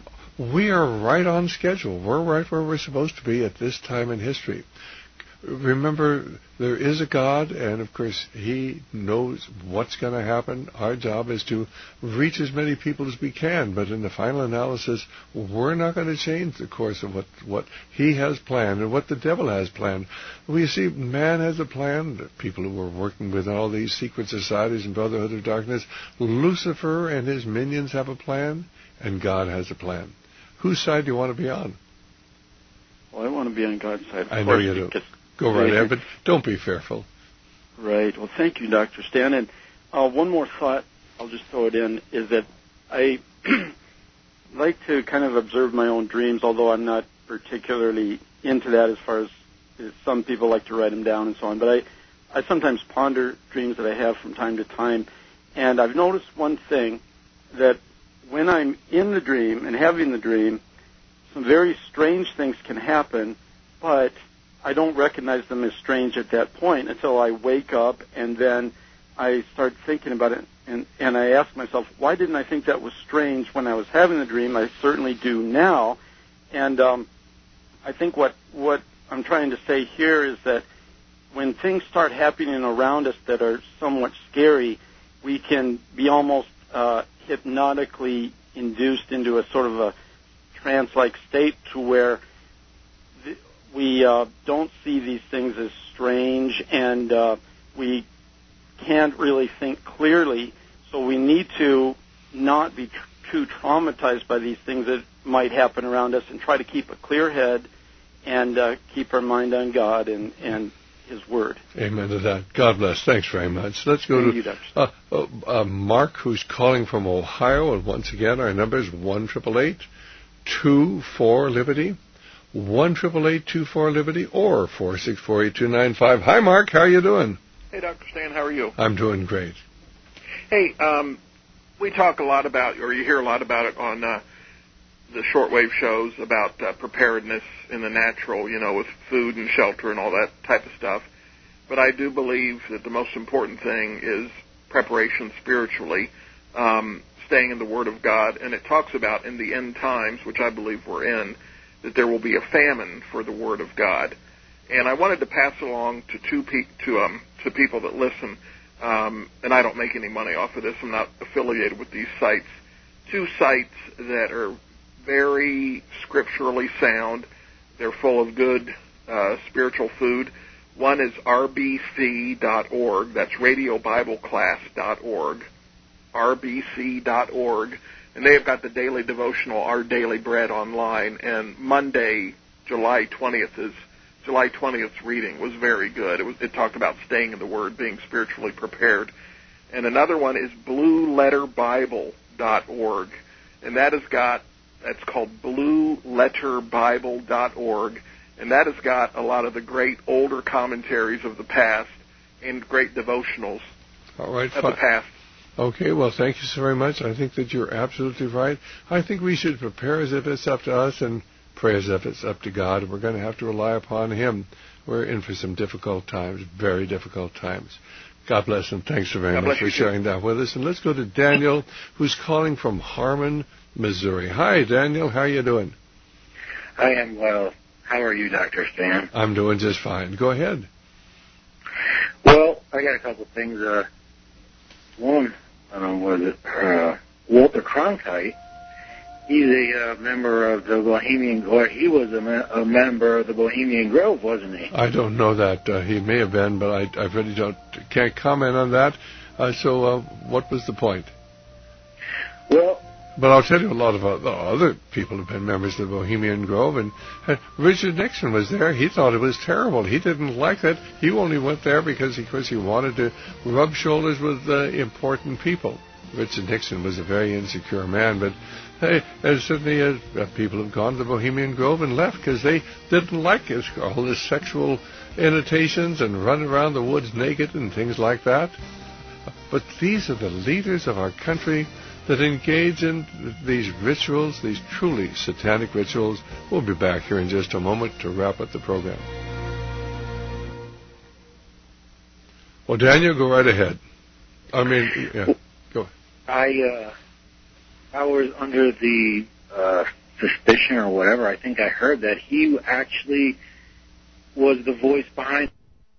we are right on schedule. We're right where we're supposed to be at this time in history. Remember, there is a God, and of course, He knows what's going to happen. Our job is to reach as many people as we can, but in the final analysis, we're not going to change the course of what, what He has planned and what the devil has planned. We see man has a plan, the people who are working with all these secret societies and Brotherhood of Darkness. Lucifer and his minions have a plan, and God has a plan. Whose side do you want to be on? Well, I want to be on God's side. Of I know course, you do. Go right ahead, but don't be fearful. Right. Well, thank you, Doctor Stan. And uh, one more thought, I'll just throw it in, is that I like to kind of observe my own dreams, although I'm not particularly into that as far as, as some people like to write them down and so on. But I, I sometimes ponder dreams that I have from time to time. And I've noticed one thing, that when I'm in the dream and having the dream, some very strange things can happen, but I don't recognize them as strange at that point until I wake up, and then I start thinking about it, and, and I ask myself, why didn't I think that was strange when I was having the dream? I certainly do now. And um, I think what, what I'm trying to say here is that when things start happening around us that are somewhat scary, we can be almost uh, hypnotically induced into a sort of a trance-like state to where th- we uh, don't see these things as strange, and uh, we can't really think clearly. So we need to not be tr- too traumatized by these things that might happen around us, and try to keep a clear head and uh, keep our mind on God and, and His Word. Amen to that. God bless. Thanks very much. Let's go Thank to you, Doctor uh, uh, uh, Mark, who's calling from Ohio, and once again, our number is one triple eight two four Liberty. one triple eight two four Liberty or four six four eight two nine five. Hi, Mark. How are you doing? Hey, Doctor Stan. How are you? I'm doing great. Hey, um, we talk a lot about, or you hear a lot about it on uh, the shortwave shows about uh, preparedness in the natural, you know, with food and shelter and all that type of stuff. But I do believe that the most important thing is preparation spiritually, um, staying in the Word of God. And it talks about in the end times, which I believe we're in, that there will be a famine for the Word of God. And I wanted to pass along to two pe- to um to people that listen, um, and I don't make any money off of this. I'm not affiliated with these sites. Two sites that are very scripturally sound. They're full of good uh, spiritual food. One is R B C dot org. That's radio bible class dot org. R B C dot org. And they have got the daily devotional, Our Daily Bread, online. And Monday, July twentieth, is July twentieth's reading was very good. It was it talked about staying in the Word, being spiritually prepared. And another one is blue letter bible dot org, and that has got that's called blue letter bible dot org, and that has got a lot of the great older commentaries of the past and great devotionals All right, of fine. the past. Okay, well, thank you so very much. I think that you're absolutely right. I think we should prepare as if it's up to us and pray as if it's up to God. We're going to have to rely upon Him. We're in for some difficult times, very difficult times. God bless and thanks so very God much for bless you sharing that with us. And let's go to Daniel, who's calling from Harmon, Missouri. Hi, Daniel. How are you doing? I am well. How are you, Doctor Stan? I'm doing just fine. Go ahead. Well, I got a couple of things. Uh, one, I don't know, was it uh, Walter Cronkite? He's a uh, member of the Bohemian Grove. He was a, me- a member of the Bohemian Grove, wasn't he? I don't know that. Uh, he may have been, but I, I really don't can't comment on that. Uh, so uh, what was the point? Well, but I'll tell you a lot of other, other people have been members of the Bohemian Grove, and uh, Richard Nixon was there. He thought it was terrible. He didn't like it. He only went there because he, because he wanted to rub shoulders with uh, important people. Richard Nixon was a very insecure man, but hey, there's certainly uh, people have gone to the Bohemian Grove and left because they didn't like his, all his sexual annotations and running around the woods naked and things like that. But these are the leaders of our country that engage in these rituals, these truly satanic rituals. We'll be back here in just a moment to wrap up the program. Well, Daniel, go right ahead. I mean, yeah, go. I uh, I was under the uh, suspicion or whatever. I think I heard that he actually was the voice behind.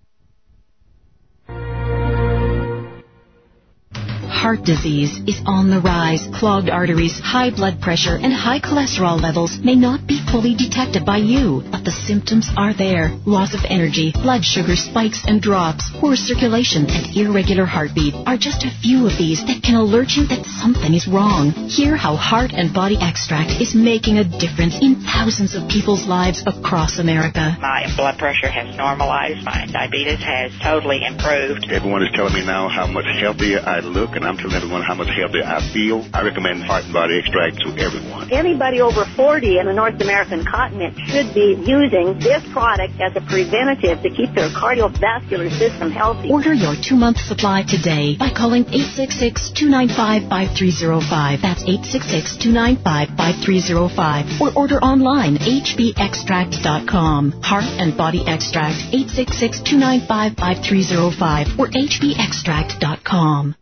Heart disease is on the rise. Clogged arteries, high blood pressure, and high cholesterol levels may not be fully detected by you, but the symptoms are there. Loss of energy, blood sugar spikes and drops, poor circulation, and irregular heartbeat are just a few of these that can alert you that something is wrong. Hear how Heart and Body Extract is making a difference in thousands of people's lives across America. My blood pressure has normalized. My diabetes has totally improved. Everyone is telling me now how much healthier I look, and I'm telling everyone how much healthier I feel. I recommend Heart and Body Extract to everyone. Anybody over forty in the North American continent should be using this product as a preventative to keep their cardiovascular system healthy. Order your two-month supply today by calling eight six six, two nine five, five three zero five. That's eight six six, two nine five, five three zero five. Or order online, h b extract dot com. Heart and Body Extract, eight six six, two nine five, five three zero five or h b extract dot com.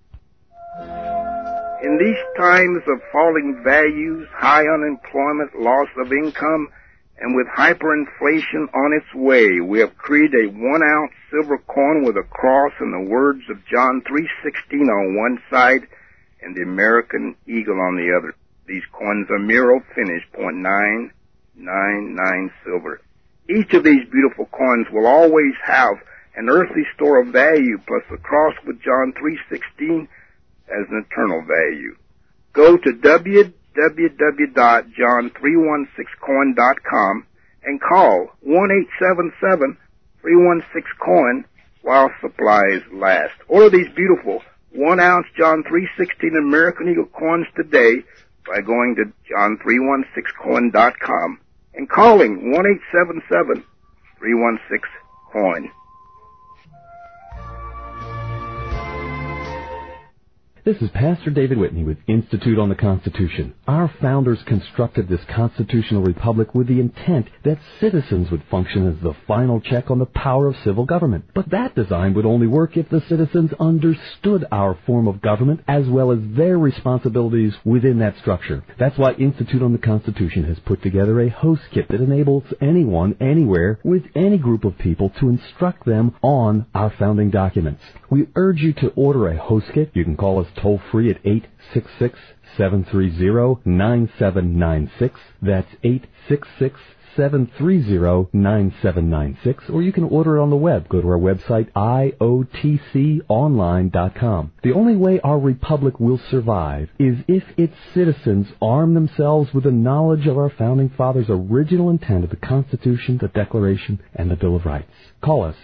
In these times of falling values, high unemployment, loss of income, and with hyperinflation on its way, we have created a one-ounce silver coin with a cross and the words of John three sixteen on one side and the American eagle on the other. These coins are Miro finish, point nine nine nine silver. Each of these beautiful coins will always have an earthly store of value plus the cross with John three sixteen as an eternal value. Go to w w w dot john three one six coin dot com and call one eight seven seven, three one six coin while supplies last. Order these beautiful one-ounce John three sixteen American Eagle coins today by going to john three one six coin dot com and calling one eight seven seven, three one six coin. This is Pastor David Whitney with Institute on the Constitution. Our founders constructed this constitutional republic with the intent that citizens would function as the final check on the power of civil government. But that design would only work if the citizens understood our form of government as well as their responsibilities within that structure. That's why Institute on the Constitution has put together a host kit that enables anyone, anywhere, with any group of people to instruct them on our founding documents. We urge you to order a host kit. You can call us toll-free at eight six six, seven three zero, nine seven nine six. That's eight six six, seven three zero, nine seven nine six. Or you can order it on the web. Go to our website, I O T C online dot com. The only way our republic will survive is if its citizens arm themselves with the knowledge of our founding fathers' original intent of the Constitution, the Declaration, and the Bill of Rights. Call us.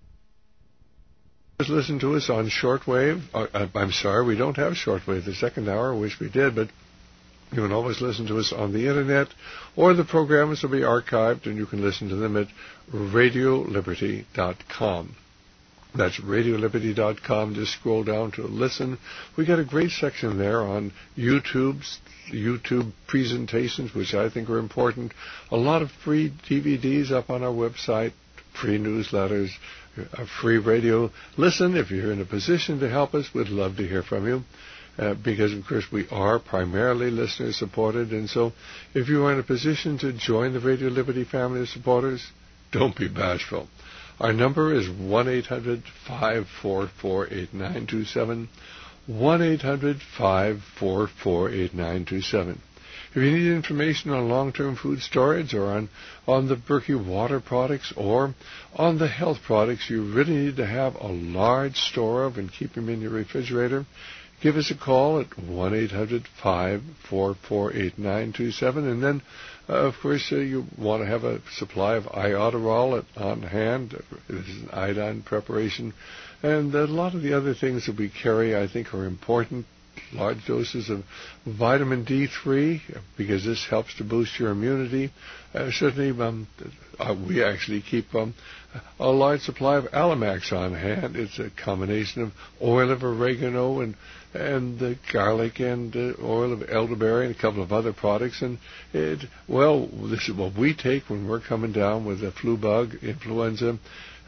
Listen to us on shortwave. Uh, I'm sorry, we don't have shortwave the second hour. I wish we did, but you can always listen to us on the Internet, or the programs will be archived, and you can listen to them at radio liberty dot com. That's radio liberty dot com. Just scroll down to listen. We got a great section there on YouTube's YouTube presentations, which I think are important. A lot of free D V Ds up on our website, free newsletters, a free radio. Listen, if you're in a position to help us, we'd love to hear from you. Uh, because, of course, we are primarily listener-supported. And so if you are in a position to join the Radio Liberty family of supporters, don't be bashful. Our number is one eight hundred, five four four, eight nine two seven, one eight hundred, five four four, eight nine two seven. If you need information on long-term food storage or on, on the Berkey water products or on the health products you really need to have a large store of and keep them in your refrigerator, give us a call at one eight hundred, five four four, eight nine two seven. And then, uh, of course, uh, you want to have a supply of iodoral at, on hand. This is an iodine preparation. And a lot of the other things that we carry, I think, are important. Large doses of vitamin D three, because this helps to boost your immunity. Uh, certainly, um, uh, we actually keep um, a large supply of Alamax on hand. It's a combination of oil of oregano and and uh, garlic and uh, oil of elderberry and a couple of other products. And it, well, this is what we take when we're coming down with a flu bug, influenza.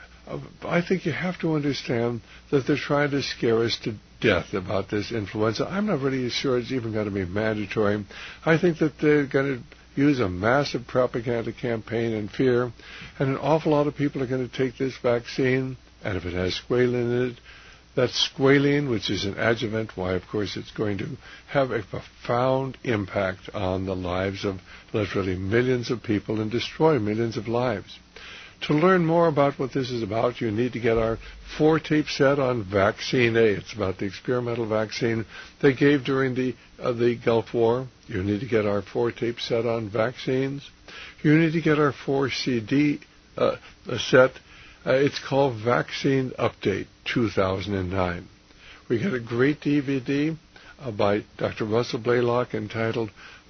I think you have to understand that they're trying to scare us to death about this influenza. I'm not really sure it's even going to be mandatory. I think that they're going to use a massive propaganda campaign and fear, and an awful lot of people are going to take this vaccine, and if it has squalene in it, that squalene, which is an adjuvant, why, of course, it's going to have a profound impact on the lives of literally millions of people and destroy millions of lives. To learn more about what this is about, you need to get our four-tape set on Vaccine A. It's about the experimental vaccine they gave during the uh, the Gulf War. You need to get our four-tape set on vaccines. You need to get our four-C D uh, set. Uh, it's called Vaccine Update two thousand nine. We got a great D V D uh, by Doctor Russell Blaylock entitled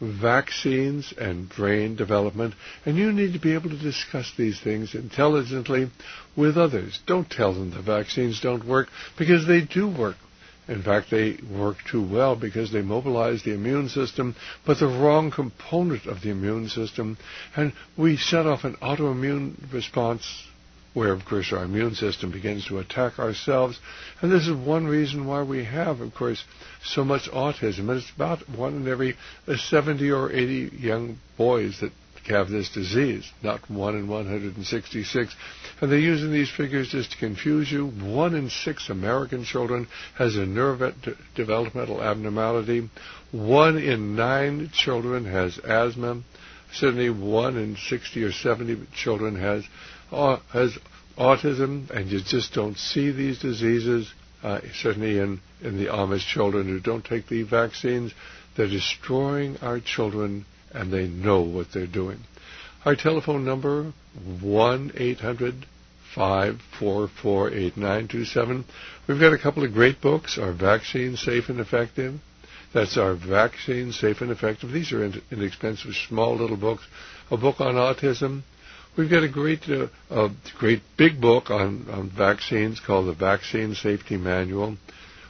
Vaccines and Brain Development, and you need to be able to discuss these things intelligently with others. Don't tell them the vaccines don't work, because they do work. In fact, they work too well because they mobilize the immune system, but the wrong component of the immune system, and we set off an autoimmune response where, of course, our immune system begins to attack ourselves. And this is one reason why we have, of course, so much autism. And it's about one in every seventy or eighty young boys that have this disease, not one in one hundred sixty-six. And they're using these figures just to confuse you. One in six American children has a neurodevelopmental abnormality. One in nine children has asthma. Certainly one in sixty or seventy children has uh, has autism, and you just don't see these diseases, uh, certainly in, in the Amish children who don't take the vaccines. They're destroying our children, and they know what they're doing. Our telephone number, one eight hundred, five four four, eight nine two seven. We've got a couple of great books, Our Vaccine Safe and Effective. That's Our Vaccine Safe and Effective. These are inexpensive, small little books. A book on autism. We've got a great, uh, a great big book on, on vaccines called the Vaccine Safety Manual.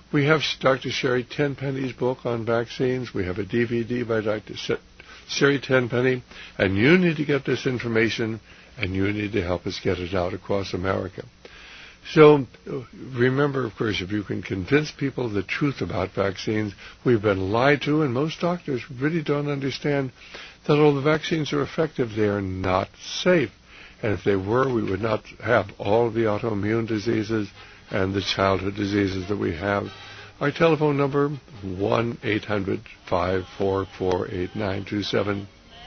We have Doctor Sherry Tenpenny's book on vaccines. We have a D V D by Doctor Sherry Tenpenny. And you need to get this information, and you need to help us get it out across America. So remember, of course, if you can convince people the truth about vaccines, we've been lied to, and most doctors really don't understand that although the vaccines are effective, they are not safe. And if they were, we would not have all of the autoimmune diseases and the childhood diseases that we have. Our telephone number, one eight hundred five four four eight nine two seven.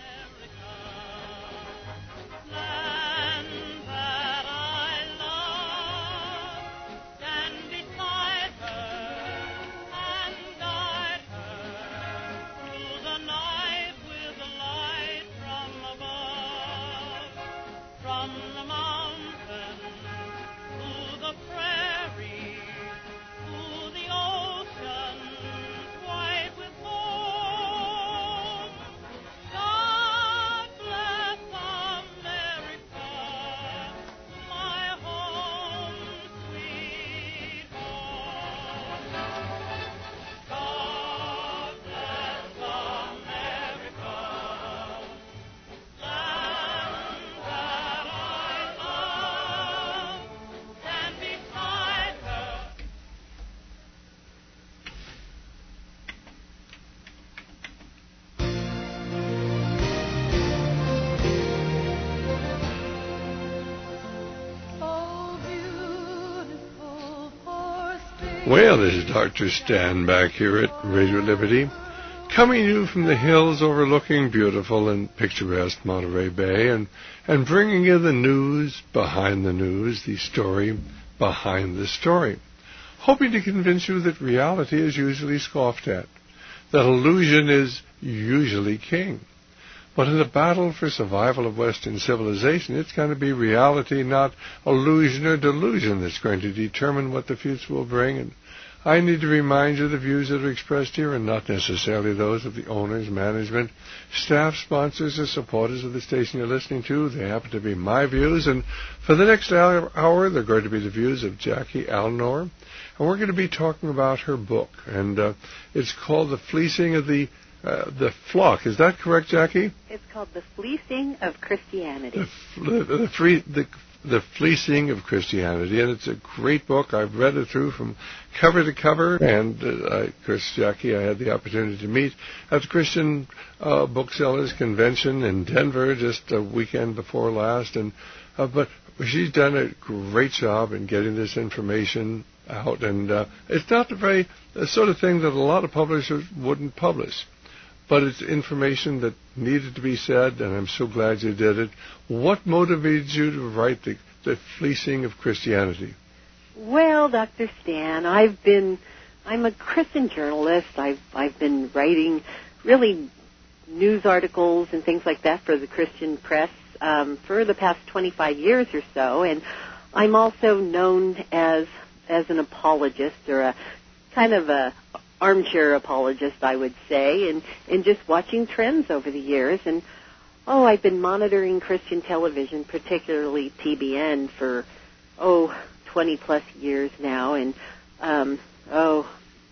Well, this is Doctor Stan back here at Radio Liberty, coming to you from the hills overlooking beautiful and picturesque Monterey Bay, and, and bringing you the news behind the news, the story behind the story, hoping to convince you that reality is usually scoffed at, that illusion is usually king. But in the battle for survival of Western civilization, it's going to be reality, not illusion or delusion, that's going to determine what the future will bring. And I need to remind you the views that are expressed here are not necessarily those of the owners, management, staff, sponsors, or supporters of the station you're listening to. They happen to be my views. And for the next hour, they're going to be the views of Jackie Alnor. And we're going to be talking about her book. And uh, it's called The Fleecing of the Uh, the Flock. Is that correct, Jackie? It's called The Fleecing of Christianity. The, the, the, free, the, the Fleecing of Christianity. And it's a great book. I've read it through from cover to cover. And, uh, I, of course, Jackie, I had the opportunity to meet at the Christian uh, Booksellers Convention in Denver just a weekend before last. And uh, But she's done a great job in getting this information out. And uh, it's not the very the sort of thing that a lot of publishers wouldn't publish. But it's information that needed to be said, and I'm so glad you did it. What motivated you to write the, the Fleecing of Christianity? Well, Doctor Stan, I've been, I'm a Christian journalist. I've, I've been writing really news articles and things like that for the Christian press um, for the past twenty-five years or so, and I'm also known as, as an apologist, or a kind of a armchair apologist, I would say, and, and just watching trends over the years. And, oh, I've been monitoring Christian television, particularly T B N, for, oh, twenty-plus years now. And, um, oh,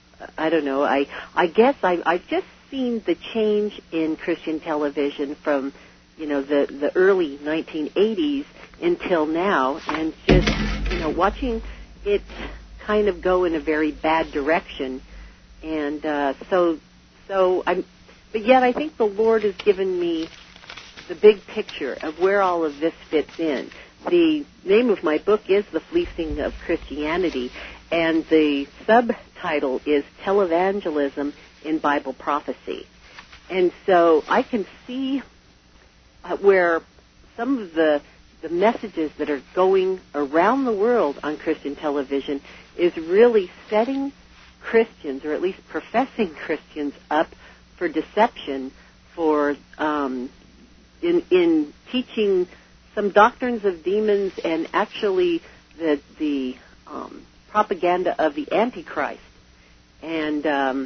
I don't know. I, I guess I, I've just seen the change in Christian television from, you know, the, the early nineteen eighties until now, and just, you know, watching it kind of go in a very bad direction. And uh, so, so I'm, but yet I think the Lord has given me the big picture of where all of this fits in. The name of my book is The Fleecing of Christianity, and the subtitle is Televangelism in Bible Prophecy. And so I can see uh, where some of the the messages that are going around the world on Christian television is really setting Christians, or at least professing Christians, up for deception, for um, in in teaching some doctrines of demons and actually the the um, propaganda of the Antichrist. And um,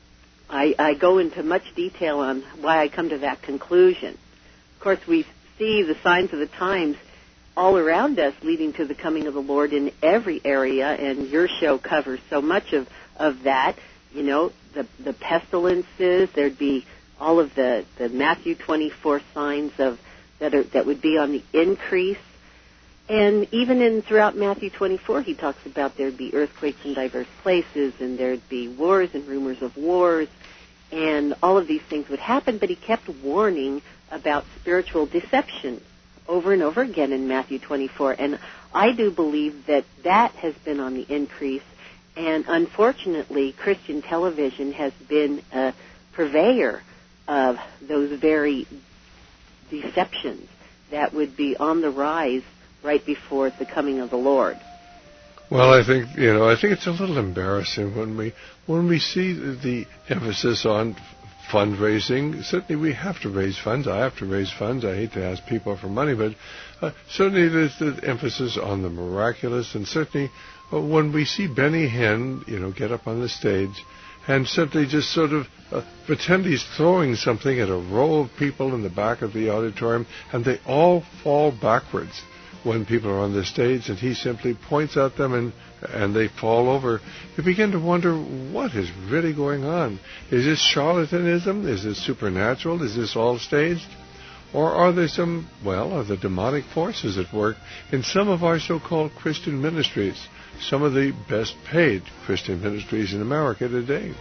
I, I go into much detail on why I come to that conclusion. Of course, we see the signs of the times all around us leading to the coming of the Lord in every area, and your show covers so much of of that. You know, the the pestilences. There'd be all of the, the Matthew twenty-four signs of that are, that would be on the increase. And even in throughout Matthew twenty-four, he talks about there'd be earthquakes in diverse places, and there'd be wars and rumors of wars, and all of these things would happen. But he kept warning about spiritual deception over and over again in Matthew twenty-four. And I do believe that that has been on the increase. And unfortunately, Christian television has been a purveyor of those very deceptions that would be on the rise right before the coming of the Lord. Well, I think, you know, I think it's a little embarrassing when we when we see the emphasis on fundraising. Certainly we have to raise funds. I have to raise funds. I hate to ask people for money, but uh, certainly there's the emphasis on the miraculous. And certainly uh, when we see Benny Hinn, you know, get up on the stage and simply just sort of uh, pretend he's throwing something at a row of people in the back of the auditorium, and they all fall backwards when people are on the stage, and he simply points at them and and they fall over. You begin to wonder what is really going on. Is this charlatanism? Is this supernatural? Is this all staged? Or are there some, well, are there demonic forces at work in some of our so-called Christian ministries, some of the best paid Christian ministries in America today?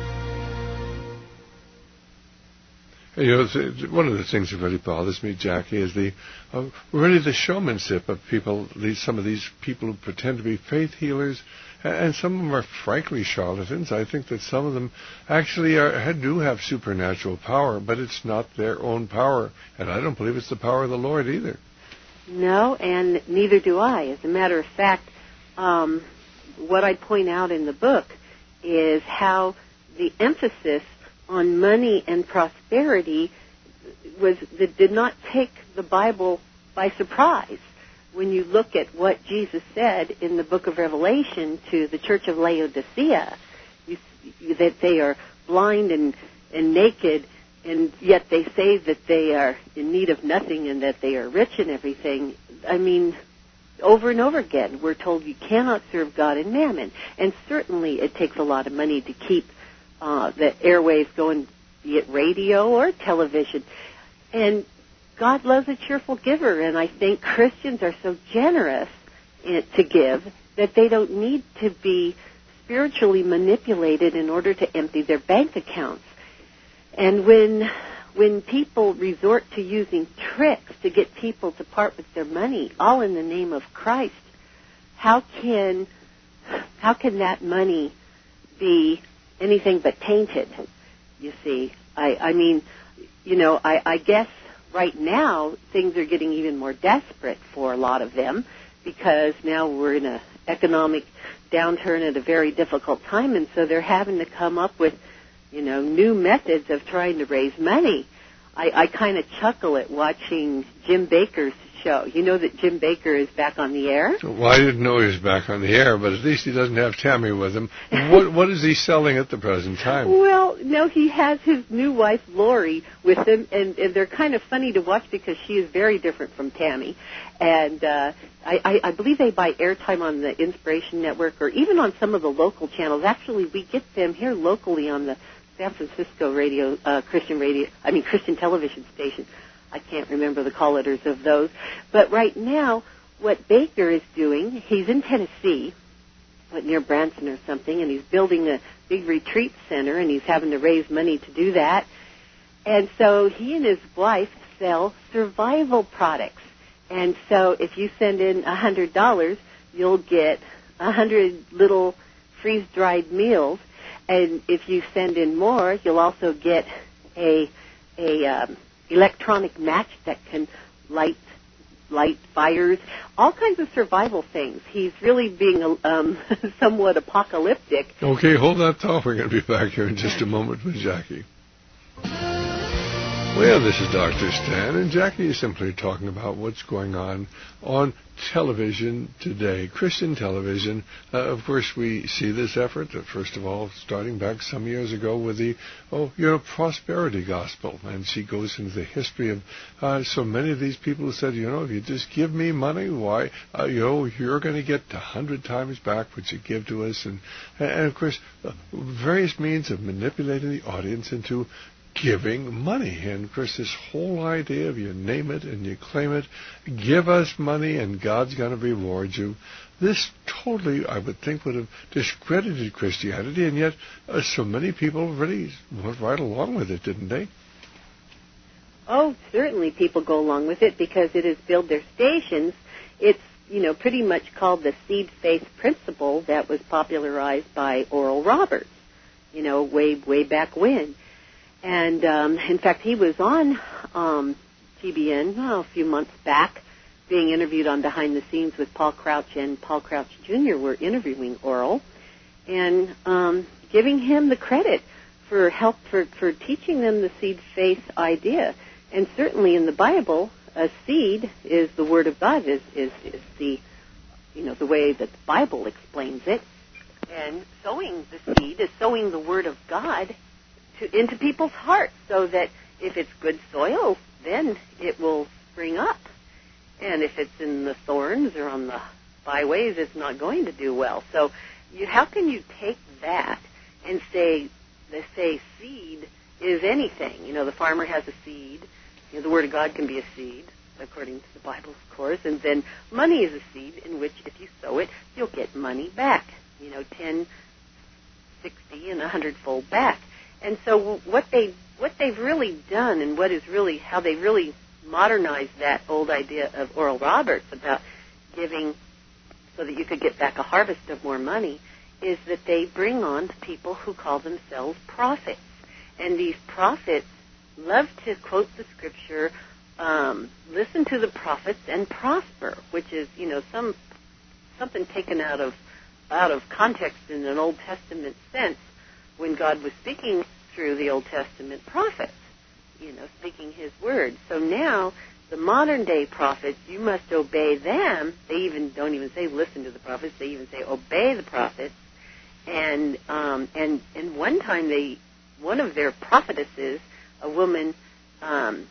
You know, one of the things that really bothers me, Jackie, is the uh, really the showmanship of people. These some of these people who pretend to be faith healers, and some of them are frankly charlatans. I think that some of them actually are, do have supernatural power, but it's not their own power, and I don't believe it's the power of the Lord either. No, and neither do I. As a matter of fact, um, what I point out in the book is how the emphasis on money and prosperity was that did not take the Bible by surprise. When you look at what Jesus said in the book of Revelation to the church of Laodicea, you, that they are blind and, and naked, and yet they say that they are in need of nothing and that they are rich and everything. I mean, over and over again, we're told you cannot serve God and mammon. And certainly it takes a lot of money to keep Uh, the airwaves going, be it radio or television. And God loves a cheerful giver, and I think Christians are so generous in, to give that they don't need to be spiritually manipulated in order to empty their bank accounts. And when when people resort to using tricks to get people to part with their money, all in the name of Christ, how can how can that money be anything but tainted, you see? I, I mean, you know, I, I guess right now things are getting even more desperate for a lot of them because now we're in an economic downturn at a very difficult time, and so they're having to come up with, you know, new methods of trying to raise money. I, I kind of chuckle at watching Jim Bakker's show. You know that Jim Bakker is back on the air? Well, I didn't know he was back on the air, but at least he doesn't have Tammy with him. What What is he selling at the present time? Well, no, he has his new wife, Lori, with him, and, and they're kind of funny to watch because she is very different from Tammy. And uh, I, I, I believe they buy airtime on the Inspiration Network or even on some of the local channels. Actually, we get them here locally on the San Francisco radio, uh, Christian radio, I mean Christian television station. I can't remember the call letters of those. But right now, what Baker is doing, he's in Tennessee, what, near Branson or something, and he's building a big retreat center, and he's having to raise money to do that. And so he and his wife sell survival products. And so if you send in one hundred dollars, you'll get one hundred little freeze-dried meals. And if you send in more, you'll also get a a um, electronic match that can light light fires, all kinds of survival things. He's really being um, somewhat apocalyptic. Okay, hold that thought. We're going to be back here in just a moment with Jackie. Well, this is Doctor Stan, and Jackie is simply talking about what's going on on television today, Christian television. Uh, of course, we see this effort, uh, first of all, starting back some years ago with the, oh, you know, prosperity gospel. And she goes into the history of uh, so many of these people who said, you know, if you just give me money, why, uh, you know, you're going to get a hundred times back what you give to us. And, and of course, uh, various means of manipulating the audience into giving money. And of course, this whole idea of you name it and you claim it, give us money and God's going to reward you. This totally, I would think, would have discredited Christianity, and yet uh, so many people really went right along with it, didn't they? Oh, certainly people go along with it because it has built their stations. It's, you know, pretty much called the seed faith principle that was popularized by Oral Roberts, you know, way, way back when. And, um, in fact, he was on um, T B N oh, a few months back being interviewed on Behind the Scenes with Paul Crouch, and Paul Crouch Junior were interviewing Oral and um, giving him the credit for help for, for teaching them the seed faith idea. And certainly in the Bible, a seed is the Word of God, is, is, is the, you know, the way that the Bible explains it. And sowing the seed is sowing the Word of God To, into people's hearts, so that if it's good soil, then it will spring up. And if it's in the thorns or on the byways, it's not going to do well. So you, how can you take that and say, they say seed is anything? You know, the farmer has a seed. You know, the Word of God can be a seed, according to the Bible, of course. And then money is a seed in which if you sow it, you'll get money back. You know, ten, sixty, and a hundredfold back. And so what they what they've really done, and what is really how they really modernized that old idea of Oral Roberts about giving so that you could get back a harvest of more money, is that they bring on people who call themselves prophets. And these prophets love to quote the scripture, um, listen to the prophets and prosper, which is, you know, some something taken out of out of context in an Old Testament sense, when God was speaking through the Old Testament prophets, you know, speaking His word. So now, the modern day prophets, you must obey them. They even don't even say listen to the prophets. They even say obey the prophets. And um, and and one time they, one of their prophetesses, a woman, um,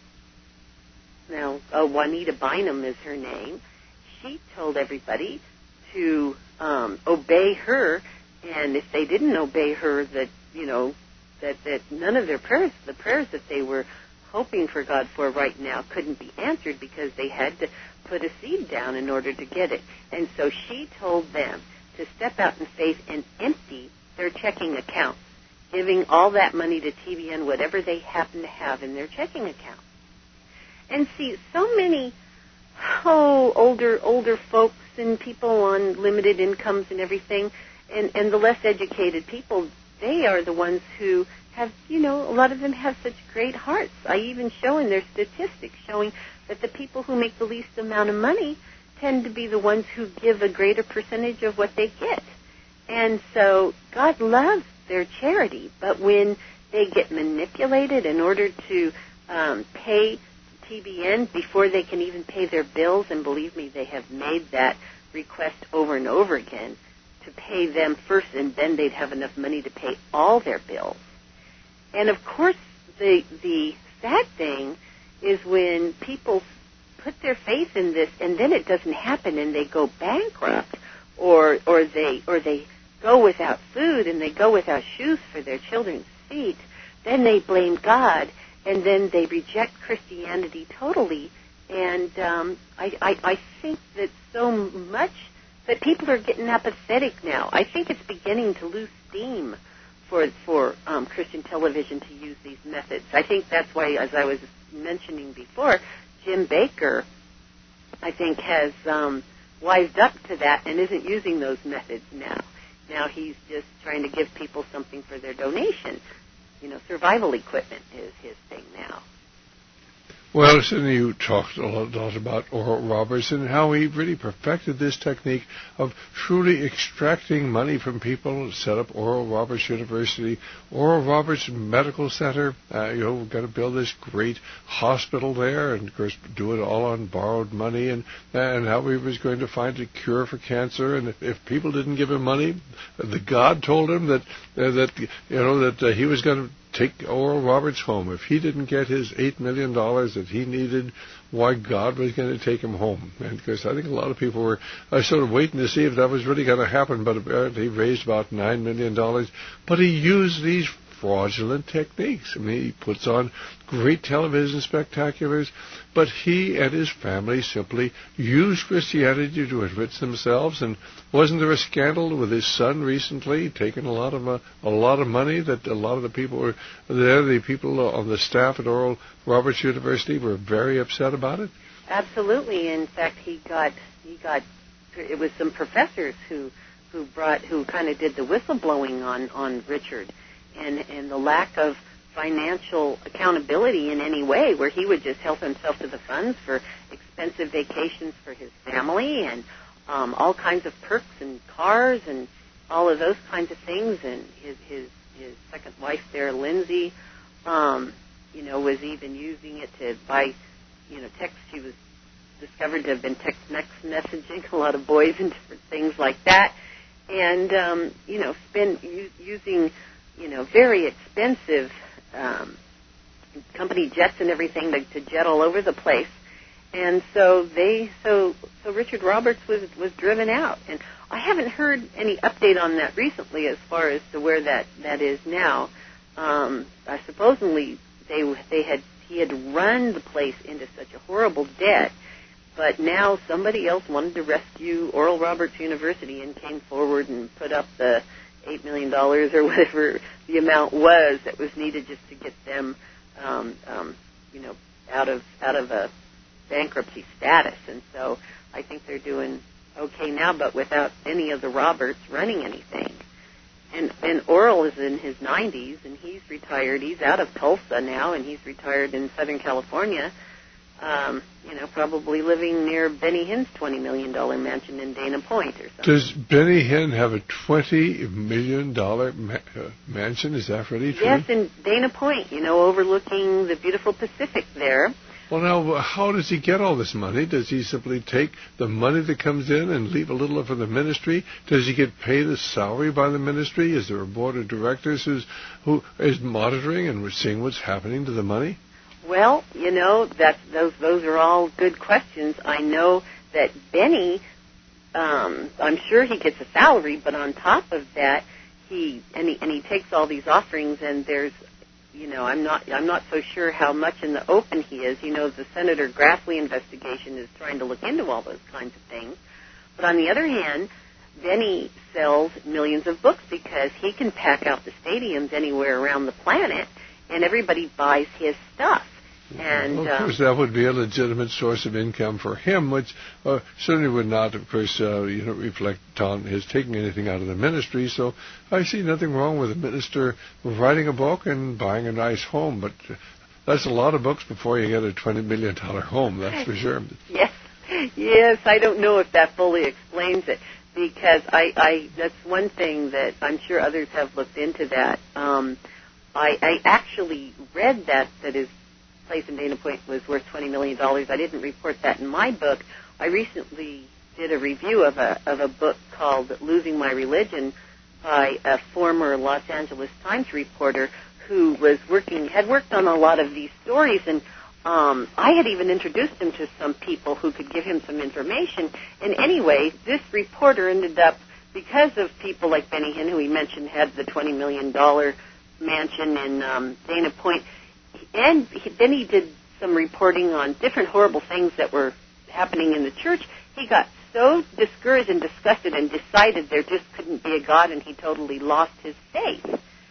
now uh, Juanita Bynum is her name. She told everybody to um, obey her, and if they didn't obey her, that you know, that, that none of their prayers, the prayers that they were hoping for God for right now, couldn't be answered because they had to put a seed down in order to get it. And so she told them to step out in faith and empty their checking accounts, giving all that money to T B N, whatever they happen to have in their checking account. And see, so many oh, older older folks and people on limited incomes and everything, and, and the less educated people, they are the ones who have, you know, a lot of them have such great hearts. I even show in their statistics showing that the people who make the least amount of money tend to be the ones who give a greater percentage of what they get. And so God loves their charity, but when they get manipulated in order to um, pay T B N before they can even pay their bills, and believe me, they have made that request over and over again, to pay them first, and then they'd have enough money to pay all their bills. And of course, the the sad thing is when people put their faith in this, and then it doesn't happen, and they go bankrupt, or or they or they go without food, and they go without shoes for their children's feet. Then they blame God, and then they reject Christianity totally. And um, I, I I think that so much. But people are getting apathetic now. I think it's beginning to lose steam for for um, Christian television to use these methods. I think that's why, as I was mentioning before, Jim Bakker, I think, has um, wised up to that and isn't using those methods now. Now he's just trying to give people something for their donation. You know, survival equipment is his thing now. Well, certainly you talked a lot, a lot about Oral Roberts and how he really perfected this technique of truly extracting money from people, set up Oral Roberts University, Oral Roberts Medical Center. Uh, you know, we're going to build this great hospital there, and of course do it all on borrowed money, and and how he was going to find a cure for cancer. And if, if people didn't give him money, the God told him that uh, that you know that uh, he was going to take Oral Roberts home. If he didn't get his eight million dollars that he needed, why God was going to take him home. And because I think a lot of people were uh, sort of waiting to see if that was really going to happen, but apparently he raised about nine million dollars. But he used these fraudulent techniques. I mean, he puts on great television spectaculars, but he and his family simply used Christianity to enrich themselves. And wasn't there a scandal with his son recently, taking a lot of uh, a lot of money that a lot of the people were there, the people on the staff at Oral Roberts University were very upset about it? Absolutely. In fact, he got he got it was some professors who who brought who kind of did the whistleblowing on on Richard. And, and the lack of financial accountability in any way, where he would just help himself to the funds for expensive vacations for his family and um, all kinds of perks and cars and all of those kinds of things. And his his, his second wife there, Lindsay, um, you know, was even using it to buy, you know, text. She was discovered to have been text messaging a lot of boys and different things like that. And, um, you know, spend u- using... you know, very expensive um, company jets and everything to, to jet all over the place. And so they, so so Richard Roberts was was driven out. And I haven't heard any update on that recently as far as to where that, that is now. Um, I supposedly they they had he had run the place into such a horrible debt, but now somebody else wanted to rescue Oral Roberts University and came forward and put up the eight million dollars or whatever the amount was that was needed just to get them, um, um, you know, out of out of a bankruptcy status. And so I think they're doing okay now, but without any of the Roberts running anything. And and Oral is in his nineties, and he's retired. He's out of Tulsa now, and he's retired in Southern California. Um, you know, probably living near Benny Hinn's twenty million dollars mansion in Dana Point or something. Does Benny Hinn have a twenty million dollars ma- uh, mansion? Is that really true? Yes, in Dana Point, you know, overlooking the beautiful Pacific there. Well, now, how does he get all this money? Does he simply take the money that comes in and leave a little for the ministry? Does he get paid a salary by the ministry? Is there a board of directors who's, who is monitoring and seeing what's happening to the money? Well, you know, that's, those those are all good questions. I know that Benny, um, I'm sure he gets a salary, but on top of that, he and he and he takes all these offerings, and there's, you know, I'm not I'm not so sure how much in the open he is. You know, the Senator Grassley investigation is trying to look into all those kinds of things. But on the other hand, Benny sells millions of books because he can pack out the stadiums anywhere around the planet, and everybody buys his stuff. And well, of course, um, that would be a legitimate source of income for him, which uh, certainly would not, of course, uh, you know, reflect on his taking anything out of the ministry. So I see nothing wrong with a minister writing a book and buying a nice home. But that's a lot of books before you get a twenty million dollars home, that's for sure. Yes, yes. I don't know if that fully explains it, because I, I that's one thing that I'm sure others have looked into that. Um, I, I actually read that that his place in Dana Point was worth twenty million dollars. I didn't report that in my book. I recently did a review of a of a book called Losing My Religion by a former Los Angeles Times reporter who was working had worked on a lot of these stories, and um, I had even introduced him to some people who could give him some information. And anyway, this reporter ended up, because of people like Benny Hinn, who he mentioned had the twenty million dollars mansion in um, Dana Point, and he, then he did some reporting on different horrible things that were happening in the church. He got so discouraged and disgusted and decided there just couldn't be a God, and he totally lost his faith.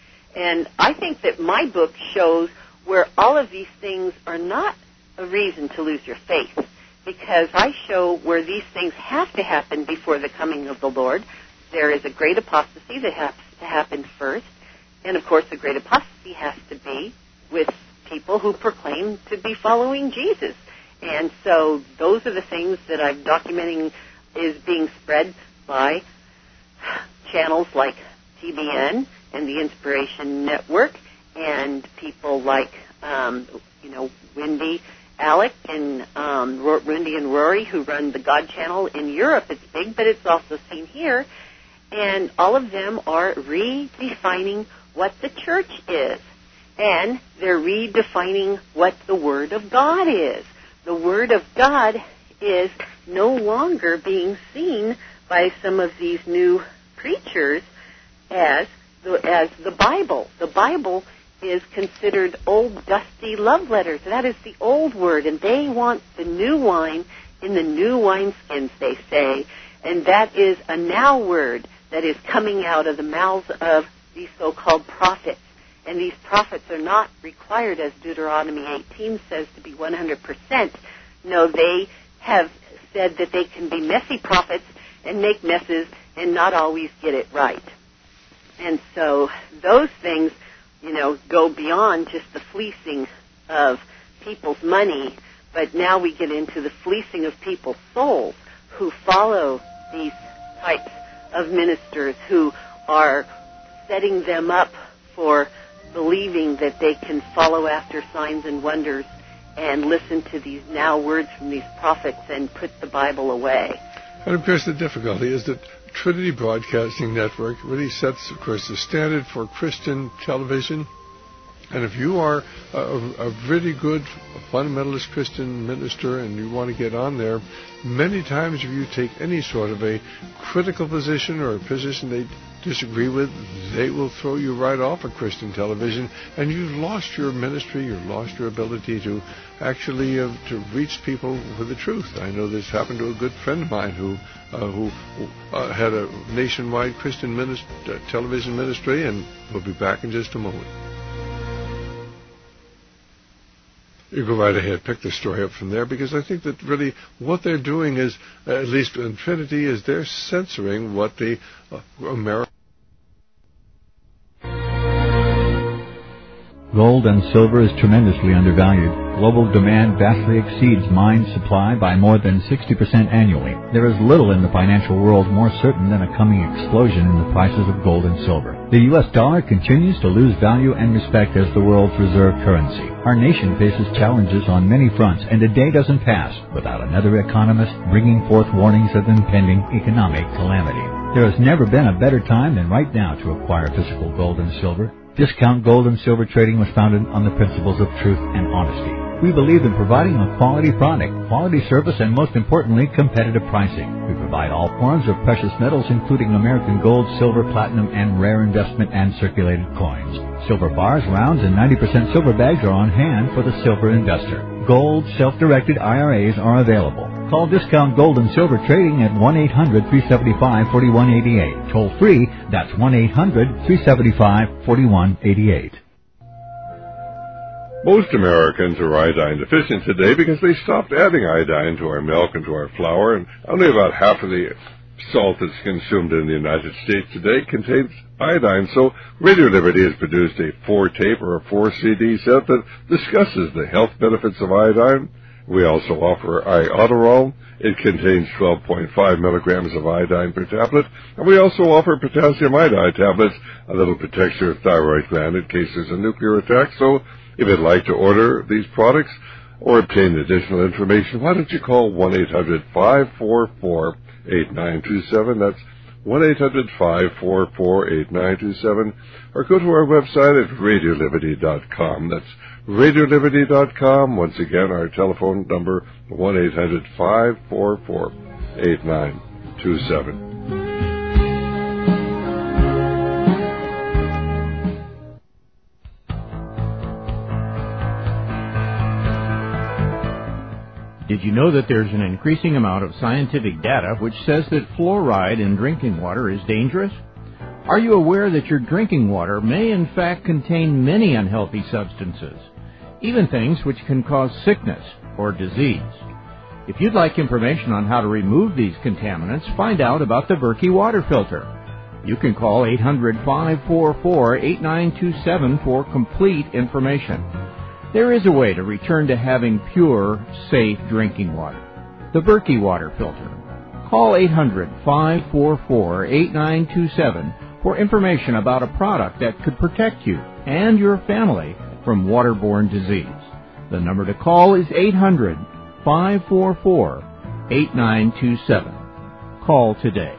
And I think that my book shows where all of these things are not a reason to lose your faith, because I show where these things have to happen before the coming of the Lord. There is a great apostasy that has to happen first, and of course the great apostasy has to be with people who proclaim to be following Jesus. And so those are the things that I'm documenting is being spread by channels like T B N and the Inspiration Network and people like, um, you know, Wendy Alec and um, Wendy and Rory, who run the God Channel in Europe. It's big, but it's also seen here. And all of them are redefining what the church is. And they're redefining what the Word of God is. The Word of God is no longer being seen by some of these new preachers as the, as the Bible. The Bible is considered old, dusty love letters. That is the old word, and they want the new wine in the new wineskins, they say, and that is a now word that is coming out of the mouths of these so-called prophets. And these prophets are not required, as Deuteronomy eighteen says, to be one hundred percent. No, they have said that they can be messy prophets and make messes and not always get it right. And so those things, you know, go beyond just the fleecing of people's money, but now we get into the fleecing of people's souls who follow these types of ministers who are setting them up for believing that they can follow after signs and wonders and listen to these now words from these prophets and put the Bible away. And of course the difficulty is that Trinity Broadcasting Network really sets, of course, the standard for Christian television. And if you are a, a really good fundamentalist Christian minister and you want to get on there, many times if you take any sort of a critical position or a position they disagree with, they will throw you right off of Christian television, and you've lost your ministry, you've lost your ability to actually uh, to reach people with the truth. I know this happened to a good friend of mine who uh, who uh, had a nationwide Christian minist- uh, television ministry, and we'll be back in just a moment. You go right ahead, pick the story up from there, because I think that really what they're doing is, uh, at least in Trinity, is they're censoring what the uh, American... Gold and silver is tremendously undervalued. Global demand vastly exceeds mine supply by more than sixty percent annually. There is little in the financial world more certain than a coming explosion in the prices of gold and silver. The U S dollar continues to lose value and respect as the world's reserve currency. Our nation faces challenges on many fronts, and a day doesn't pass without another economist bringing forth warnings of impending economic calamity. There has never been a better time than right now to acquire physical gold and silver. Discount Gold and Silver Trading was founded on the principles of truth and honesty. We believe in providing a quality product, quality service, and most importantly, competitive pricing. We provide all forms of precious metals, including American gold, silver, platinum, and rare investment and circulated coins. Silver bars, rounds, and ninety percent silver bags are on hand for the silver investor. Gold, self-directed I R As are available. Call Discount Gold and Silver Trading at one eight hundred, three seven five, four one eight eight. Toll free, that's one eight hundred, three seven five, four one eight eight. Most Americans are iodine deficient today because they stopped adding iodine to our milk and to our flour, and only about half of the salt that's consumed in the United States today contains iodine. So Radio Liberty has produced a four-tape or a four-C D set that discusses the health benefits of iodine. We also offer Iodoral. It contains twelve point five milligrams of iodine per tablet. And we also offer potassium iodide tablets, a little protects your thyroid gland in case there's a nuclear attack. So if you'd like to order these products or obtain additional information, why don't you call one eight hundred, five four four, eight nine two seven. That's one eight hundred, five four four, eight nine two seven. Or go to our website at radio liberty dot com. That's radio liberty dot com. Once again, our telephone number, one eight hundred, five four four, eight nine two seven. Did you know that there's an increasing amount of scientific data which says that fluoride in drinking water is dangerous? Are you aware that your drinking water may in fact contain many unhealthy substances, even things which can cause sickness or disease? If you'd like information on how to remove these contaminants, find out about the Berkey water filter. You can call eight hundred, five four four, eight nine two seven for complete information. There is a way to return to having pure, safe drinking water. The Berkey Water Filter. Call eight hundred, five four four, eight nine two seven for information about a product that could protect you and your family from waterborne disease. The number to call is eight hundred, five four four, eight nine two seven. Call today.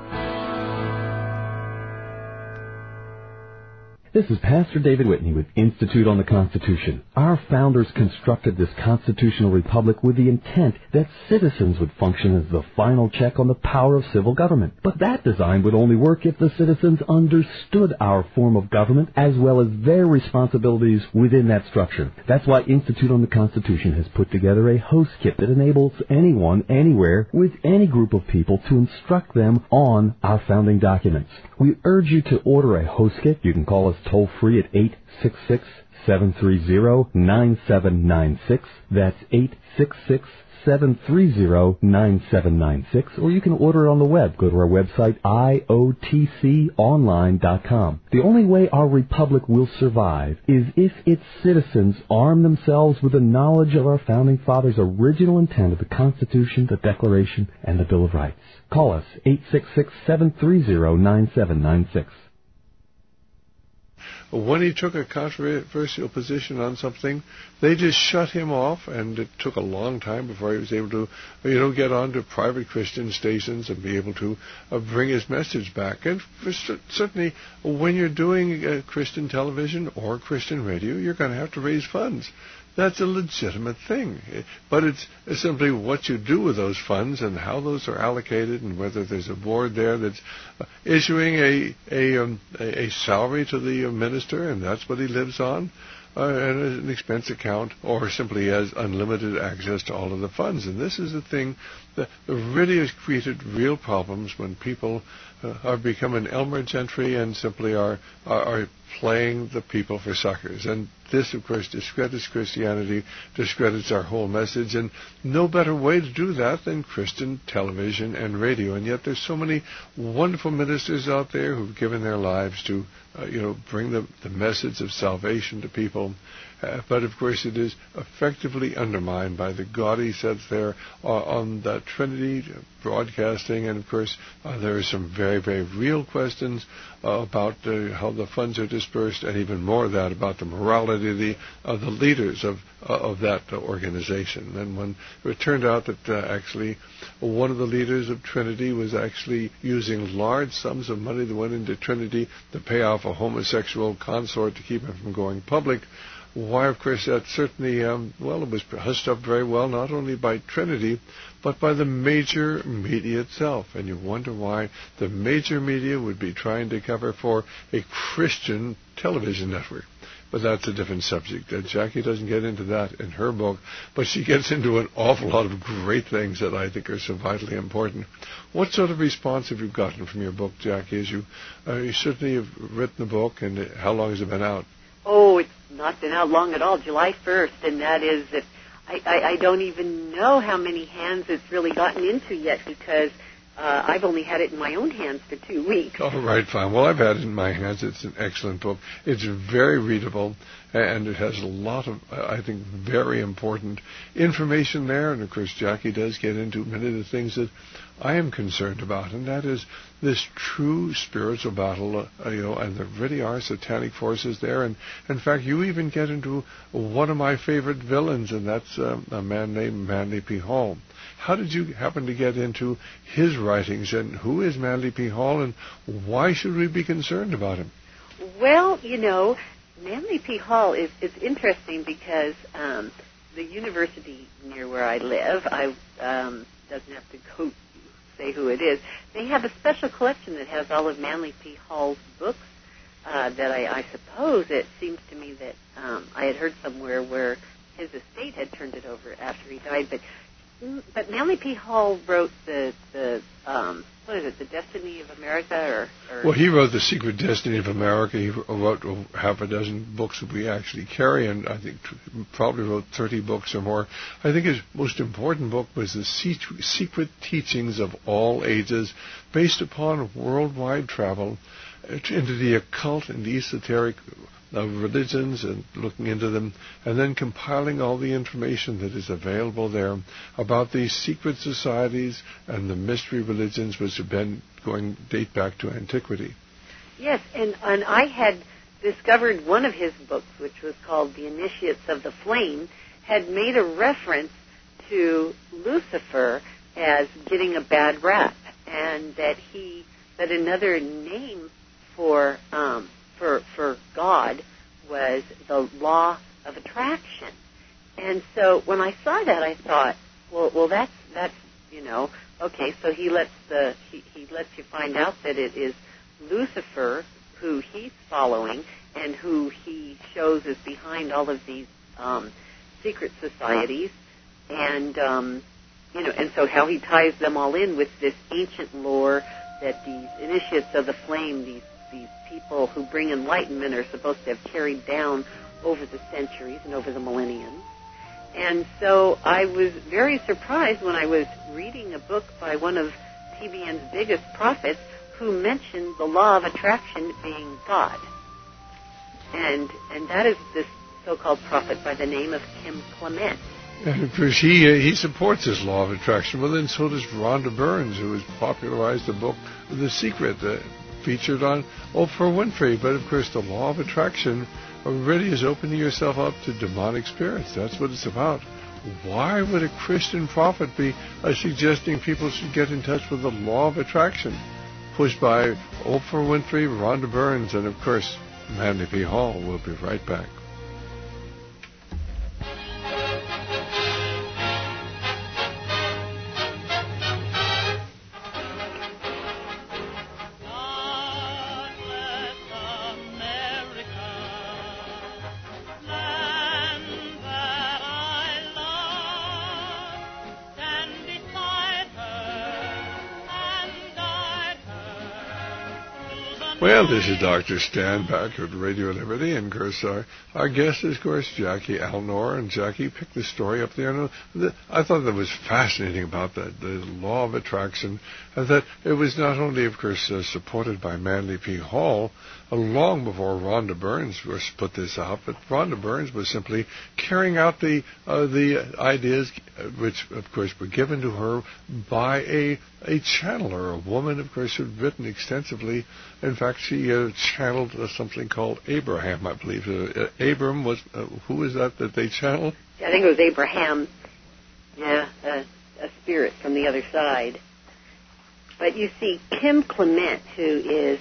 This is Pastor David Whitney with Institute on the Constitution. Our founders constructed this constitutional republic with the intent that citizens would function as the final check on the power of civil government. But that design would only work if the citizens understood our form of government as well as their responsibilities within that structure. That's why Institute on the Constitution has put together a host kit that enables anyone, anywhere, with any group of people to instruct them on our founding documents. We urge you to order a host kit. You can call us toll free at eight six six, seven three zero, nine seven nine six. That's eight six six, seven three zero, nine seven nine six. Or you can order it on the web. Go to our website, I O T C online dot com. The only way our republic will survive is if its citizens arm themselves with the knowledge of our founding fathers' original intent of the Constitution, the Declaration, and the Bill of Rights. Call us, eight six six, seven three zero, nine seven nine six. When he took a controversial position on something, they just shut him off, and it took a long time before he was able to, you know, get on to private Christian stations and be able to uh, bring his message back. And for, certainly, when you're doing uh, Christian television or Christian radio, you're going to have to raise funds. That's a legitimate thing. But it's simply what you do with those funds and how those are allocated and whether there's a board there that's issuing a a, um, a salary to the minister, and that's what he lives on, uh, and an expense account, or simply has unlimited access to all of the funds. And this is the thing that really has created real problems when people uh, are becoming Elmer Gentry and simply are, are, are playing the people for suckers. And this, of course, discredits Christianity, discredits our whole message, and no better way to do that than Christian television and radio. And yet there's so many wonderful ministers out there who've given their lives to, uh, you know, bring the, the message of salvation to people. Uh, but, of course, it is effectively undermined by the gaudy sets there uh, on the Trinity broadcasting. And, of course, uh, there are some very, very real questions uh, about uh, how the funds are dispersed, and even more of that about the morality of the, of the leaders of, uh, of that uh, organization. And when it turned out that uh, actually one of the leaders of Trinity was actually using large sums of money that went into Trinity to pay off a homosexual consort to keep him from going public, why, of course, that certainly, um, well, it was hushed up very well, not only by Trinity, but by the major media itself. And you wonder why the major media would be trying to cover for a Christian television network. But that's a different subject. Uh, Jackie doesn't get into that in her book, but she gets into an awful lot of great things that I think are so vitally important. What sort of response have you gotten from your book, Jackie, as you, uh, you certainly have written the book, and how long has it been out? Oh, it's not been out long at all, July first, and that is that I, I, I don't even know how many hands it's really gotten into yet, because uh, I've only had it in my own hands for two weeks. All right, fine. Well, I've had it in my hands. It's an excellent book. It's very readable, and it has a lot of, I think, very important information there. And, of course, Jackie does get into many of the things that I am concerned about, and that is this true spiritual battle, uh, you know, and there really are satanic forces there. And, in fact, you even get into one of my favorite villains, and that's uh, a man named Manly P. Hall. How did you happen to get into his writings, and who is Manly P. Hall, and why should we be concerned about him? Well, you know, Manly P. Hall is, is interesting because um, the university near where I live, I um, doesn't have to go say who it is, they have a special collection that has all of Manly P. Hall's books uh, that I, I suppose it seems to me that um, I had heard somewhere where his estate had turned it over after he died, but But Manly P. Hall wrote the, the um, what is it, The Destiny of America? or, or Well, he wrote The Secret Destiny of America. He wrote half a dozen books that we actually carry, and I think probably wrote thirty books or more. I think his most important book was The Secret Teachings of All Ages, based upon worldwide travel into the occult and the esoteric of religions and looking into them, and then compiling all the information that is available there about these secret societies and the mystery religions which have been going date back to antiquity. Yes, and, and I had discovered one of his books, which was called The Initiates of the Flame, had made a reference to Lucifer as getting a bad rap, and that he that another name for um, for for God was the law of attraction. And so when I saw that, I thought, well, well, that's that's you know, okay. So he lets the he, he lets you find out that it is Lucifer who he's following and who he shows is behind all of these um, secret societies, and um, you know, and so how he ties them all in with this ancient lore that these initiates of the flame, these these people who bring enlightenment, are supposed to have carried down over the centuries and over the millenniums. And so I was very surprised when I was reading a book by one of T B N's biggest prophets who mentioned the law of attraction being God. And and that is this so-called prophet by the name of Kim Clement. And of course, he uh, he supports this law of attraction. Well, then so does Rhonda Burns, who has popularized the book The Secret, uh, featured on Oprah Winfrey. But of course, the law of attraction already is opening yourself up to demonic spirits. That's what it's about. Why would a Christian prophet be uh, suggesting people should get in touch with the law of attraction? Pushed by Oprah Winfrey, Rhonda Burns, and of course, Manly P. Hall. We'll be right back. Well, this is Doctor Stan back at Radio Liberty, and of course our, our guest is, of course, Jackie Alnor, and Jackie picked the story up there. And the, I thought that was fascinating about that, the law of attraction, and that it was not only, of course, uh, supported by Manly P. Hall, uh, long before Rhonda Burns was put this out, but Rhonda Burns was simply carrying out the uh, the ideas, uh, which, of course, were given to her by a a channeler, a woman, of course, who had written extensively. In fact, she uh, channeled uh, something called Abraham, I believe. Uh, uh, Abram was, uh, who was that that they channeled? I think it was Abraham. Yeah, a, a spirit from the other side. But you see, Kim Clement, who is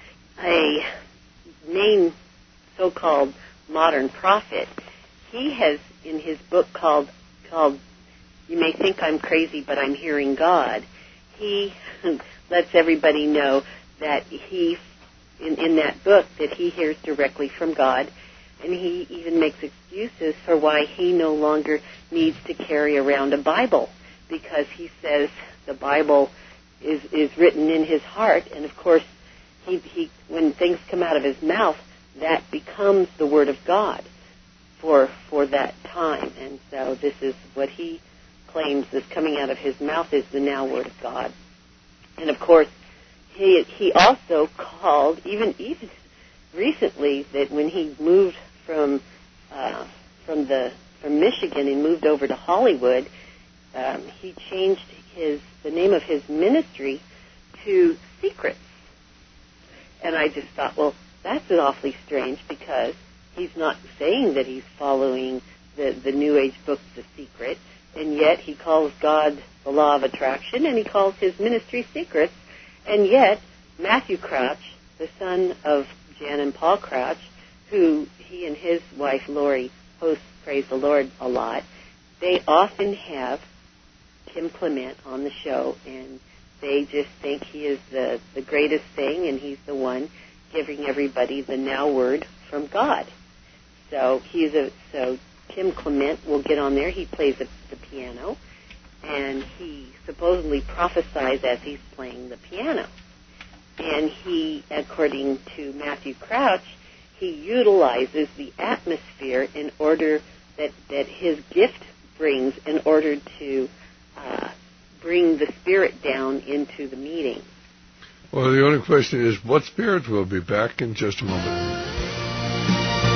a main so-called modern prophet, he has, in his book called, called You May Think I'm Crazy, But I'm Hearing God, he lets everybody know that he, in, in that book, that he hears directly from God, and he even makes excuses for why he no longer needs to carry around a Bible, because he says the Bible is, is written in his heart, and of course, he, he when things come out of his mouth, that becomes the Word of God for for that time. And so this is what he claims is coming out of his mouth is the now Word of God. And of course, he he also called, even even recently, that when he moved from uh, from the from Michigan and moved over to Hollywood, um, he changed his the name of his ministry to Secrets. And I just thought, well, that's awfully strange, because he's not saying that he's following the, the New Age book, The Secret, and yet he calls God the law of attraction, and he calls his ministry Secrets, and yet Matthew Crouch, the son of Jan and Paul Crouch, who he and his wife Lori host Praise the Lord a lot, they often have Kim Clement on the show, and they just think he is the, the greatest thing, and he's the one giving everybody the now word from God. So he's a so Kim Clement will get on there. He plays the, the piano, and he supposedly prophesies as he's playing the piano. And he, according to Matthew Crouch, he utilizes the atmosphere in order that that his gift brings in order to uh, bring the spirit down into the meeting. Well, the only question is, what spirit? Will be back in just a moment.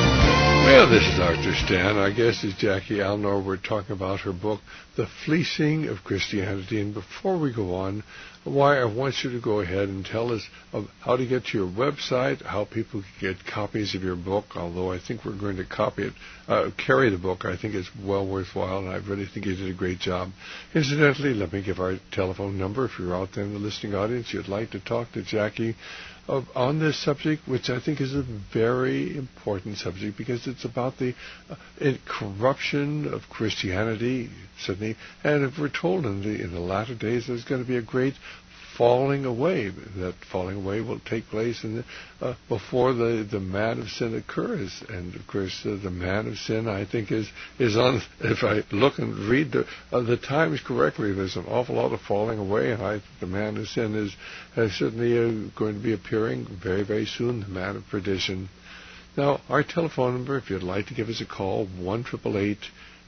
Well, this is Doctor Stan. Our guest is Jackie Alnor. We're talking about her book, The Fleecing of Christianity. And before we go on, why I want you to go ahead and tell us of how to get to your website, how people can get copies of your book, although I think we're going to copy it, uh, carry the book. I think it's well worthwhile, and I really think you did a great job. Incidentally, let me give our telephone number. If you're out there in the listening audience, you'd like to talk to Jackie Of, on this subject, which I think is a very important subject because it's about the uh, corruption of Christianity, Sydney. And if we're told in the in the latter days there's going to be a great falling away, that falling away will take place in the, uh, before the, the man of sin occurs. And of course, uh, the man of sin, I think, is is on. If I look and read the uh, the Times correctly, there's an awful lot of falling away, and I think the man of sin is uh, certainly uh, going to be appearing very, very soon. The man of perdition. Now, our telephone number, if you'd like to give us a call, one triple eight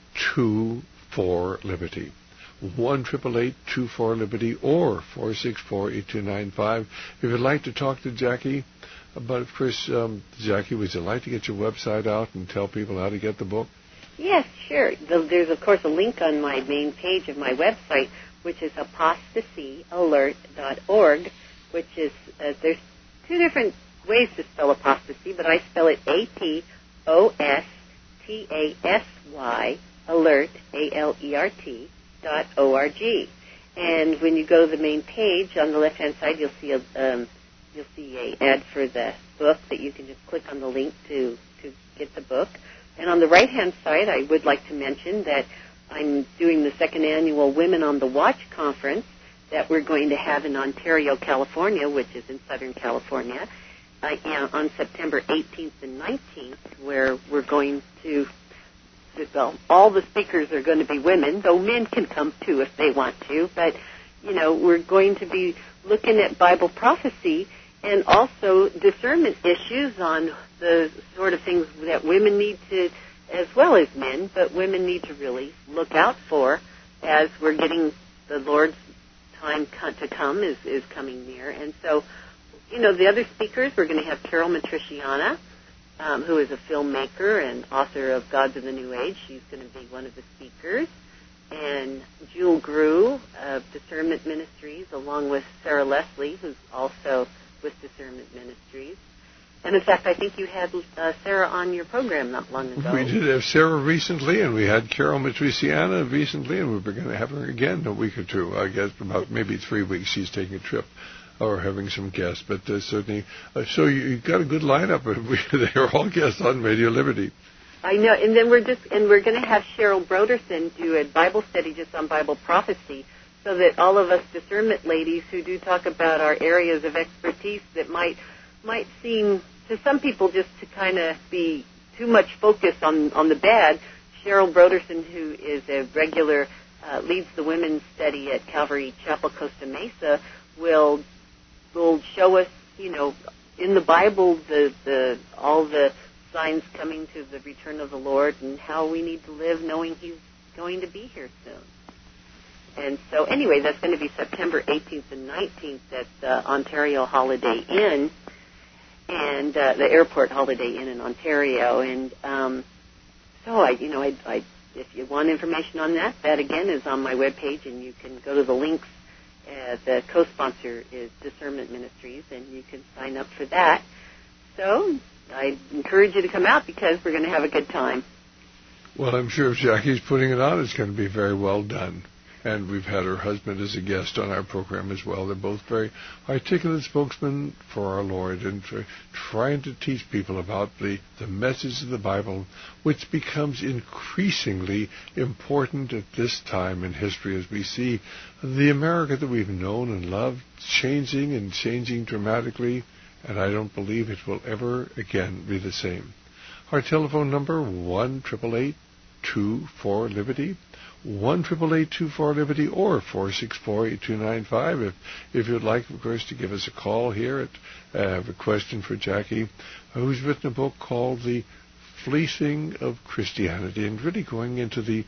two four liberty. one triple eight two four liberty or four six four eight two nine five. If you'd like to talk to Jackie, but of course, um, Jackie, would you like to get your website out and tell people how to get the book? Yes, sure. There's, of course, a link on my main page of my website, which is apostasy alert dot org, which is, uh, there's two different ways to spell apostasy, but I spell it A P O S T A S Y, alert, A L E R T, dot O R G. And when you go to the main page, on the left-hand side, you'll see a um, you'll see a ad for the book that you can just click on the link to, to get the book. And on the right-hand side, I would like to mention that I'm doing the second annual Women on the Watch conference that we're going to have in Ontario, California, which is in Southern California, uh, on September eighteenth and nineteenth, where we're going to Well, all the speakers are going to be women, though men can come too if they want to. But, you know, we're going to be looking at Bible prophecy and also discernment issues on the sort of things that women need to, as well as men, but women need to really look out for as we're getting the Lord's time to come is, is coming near. And so, you know, the other speakers, we're going to have Carol Matriciana, Um, who is a filmmaker and author of Gods of the New Age. She's going to be one of the speakers. And Jewel Grew of Discernment Ministries, along with Sarah Leslie, who's also with Discernment Ministries. And, in fact, I think you had uh, Sarah on your program not long ago. We did have Sarah recently, and we had Carol Matriciana recently, and we're going to have her again in a week or two, I guess, about maybe three weeks. She's taking a trip. Or having some guests, but uh, certainly, uh, so you, you've got a good lineup. We, they're all guests on Radio Liberty. I know, and then we're just, and we're going to have Cheryl Broderson do a Bible study just on Bible prophecy, so that all of us discernment ladies who do talk about our areas of expertise that might might seem to some people just to kind of be too much focus on on the bad. Cheryl Broderson, who is a regular, uh, leads the women's study at Calvary Chapel Costa Mesa, will. will show us, you know, in the Bible, the, the all the signs coming to the return of the Lord and how we need to live knowing He's going to be here soon. And so, anyway, that's going to be September eighteenth and nineteenth at the Ontario Holiday Inn and uh, the Airport Holiday Inn in Ontario. And um, so, I, you know, I, I, if you want information on that, that again is on my webpage, and you can go to the links. Uh, the co-sponsor is Discernment Ministries, and you can sign up for that. So I encourage you to come out because we're going to have a good time. Well, I'm sure if Jackie's putting it on, it's going to be very well done. And we've had her husband as a guest on our program as well. They're both very articulate spokesmen for our Lord and for trying to teach people about the, the message of the Bible, which becomes increasingly important at this time in history as we see the America that we've known and loved changing and changing dramatically, and I don't believe it will ever again be the same. Our telephone number, one eight eight eight, two four, liberty. one eight eight eight, two four, liberty or four six four eight two nine five. If if you'd like, of course, to give us a call here, at, uh, I have a question for Jackie, who's written a book called The Fleecing of Christianity, and really going into the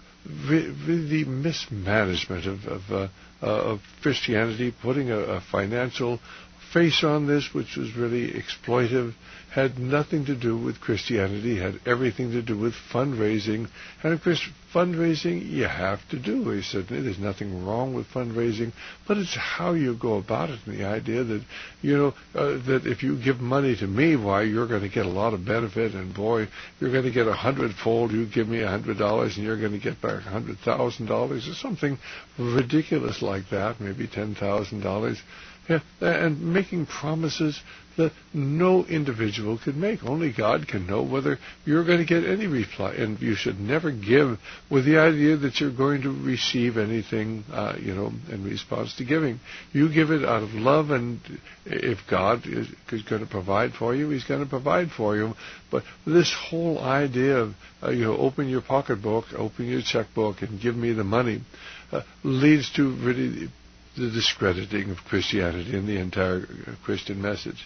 the mismanagement of of, uh, uh, of Christianity, putting a, a financial face on this, which was really exploitive, had nothing to do with Christianity, had everything to do with fundraising. And of course, fundraising you have to do. He said, there's nothing wrong with fundraising, but it's how you go about it, and the idea that, you know, uh, that if you give money to me, why, you're going to get a lot of benefit, and boy, you're going to get a hundredfold. You give me a hundred dollars, and you're going to get back a hundred thousand dollars, or something ridiculous like that, maybe ten thousand dollars. Yeah, and making promises that no individual could make. Only God can know whether you're going to get any reply. And you should never give with the idea that you're going to receive anything, uh, you know, in response to giving. You give it out of love, and if God is, is going to provide for you, He's going to provide for you. But this whole idea of, uh, you know, open your pocketbook, open your checkbook, and give me the money, uh, leads to really the discrediting of Christianity and the entire Christian message.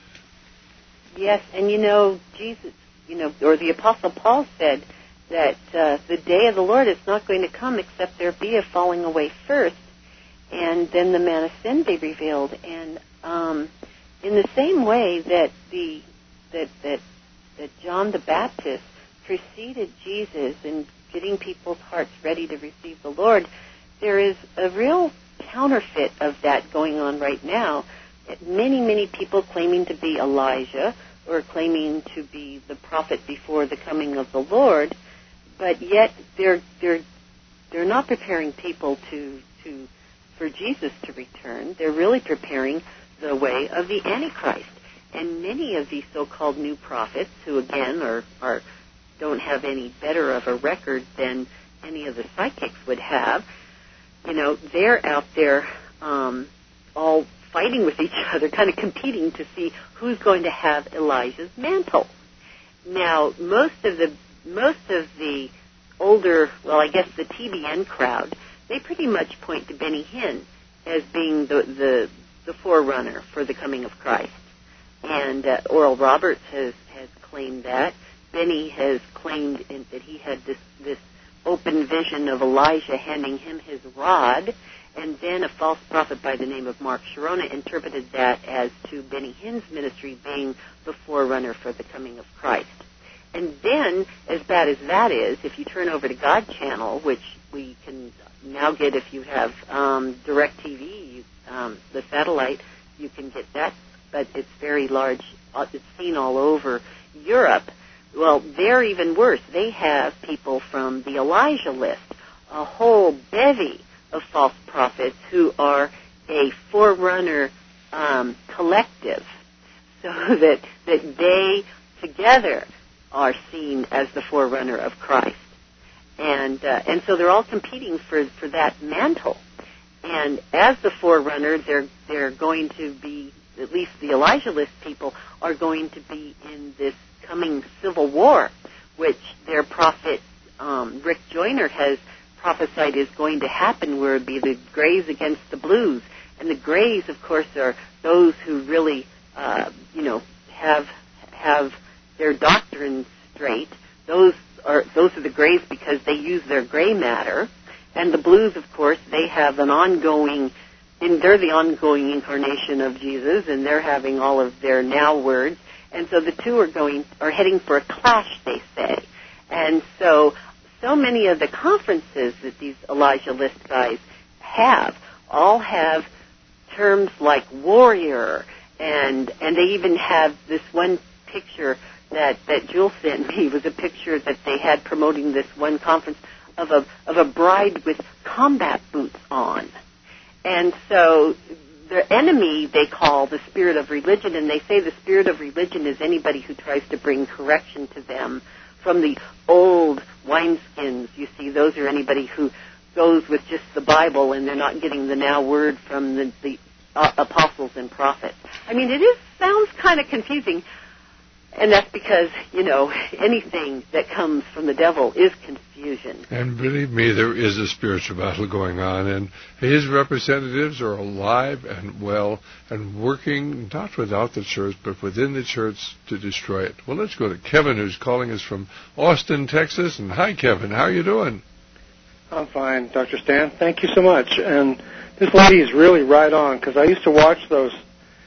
Yes, and you know, Jesus, you know, or the Apostle Paul said that uh, the day of the Lord is not going to come except there be a falling away first, and then the man of sin be revealed. And um, in the same way that the that that that John the Baptist preceded Jesus in getting people's hearts ready to receive the Lord, there is a real counterfeit of that going on right now. Many, many people claiming to be Elijah or claiming to be the prophet before the coming of the Lord, but yet they're they're they're not preparing people to to for Jesus to return. They're really preparing the way of the Antichrist. And many of these so-called new prophets, who again are are don't have any better of a record than any of the psychics would have, you know, they're out there um, all fighting with each other, kind of competing to see who's going to have Elijah's mantle. Now, most of the most of the older, well, I guess the T B N crowd, they pretty much point to Benny Hinn as being the the, the forerunner for the coming of Christ. And uh, Oral Roberts has, has claimed that. Benny has claimed in, that he had this this open vision of Elijah handing him his rod, and then a false prophet by the name of Mark Sharona interpreted that as to Benny Hinn's ministry being the forerunner for the coming of Christ. And then, as bad as that is, if you turn over to God Channel, which we can now get if you have um, DirecTV, you, um, the satellite, you can get that, but it's very large. It's seen all over Europe. Well, they're even worse. They have people from the Elijah list, a whole bevy of false prophets who are a forerunner um, collective, so that that they together are seen as the forerunner of Christ, and uh, and so they're all competing for for that mantle. And as the forerunner, they're they're going to be, at least the Elijah list people are going to be in this coming civil war, which their prophet um, Rick Joyner has prophesied is going to happen, where it would be the Grays against the Blues. And the Grays, of course, are those who really, uh, you know, have have their doctrine straight. Those are those are the Grays because they use their gray matter. And the Blues, of course, they have an ongoing, and they're the ongoing incarnation of Jesus, and they're having all of their now words. And so the two are going, are heading for a clash, they say. And so, so many of the conferences that these Elijah List guys have all have terms like warrior, and and they even have this one picture that, that Jules sent me, was a picture that they had promoting this one conference of a of a bride with combat boots on. And so their enemy they call the spirit of religion, and they say the spirit of religion is anybody who tries to bring correction to them from the old wineskins. You see, those are anybody who goes with just the Bible and they're not getting the now word from the, the uh, apostles and prophets. I mean, it is sounds kind of confusing, and that's because, you know, anything that comes from the devil is confusion. And believe me, there is a spiritual battle going on, and his representatives are alive and well and working not without the church, but within the church to destroy it. Well, let's go to Kevin, who's calling us from Austin, Texas. And hi, Kevin. How are you doing? I'm fine, Doctor Stan. Thank you so much. And this lady is really right on, because I used to watch those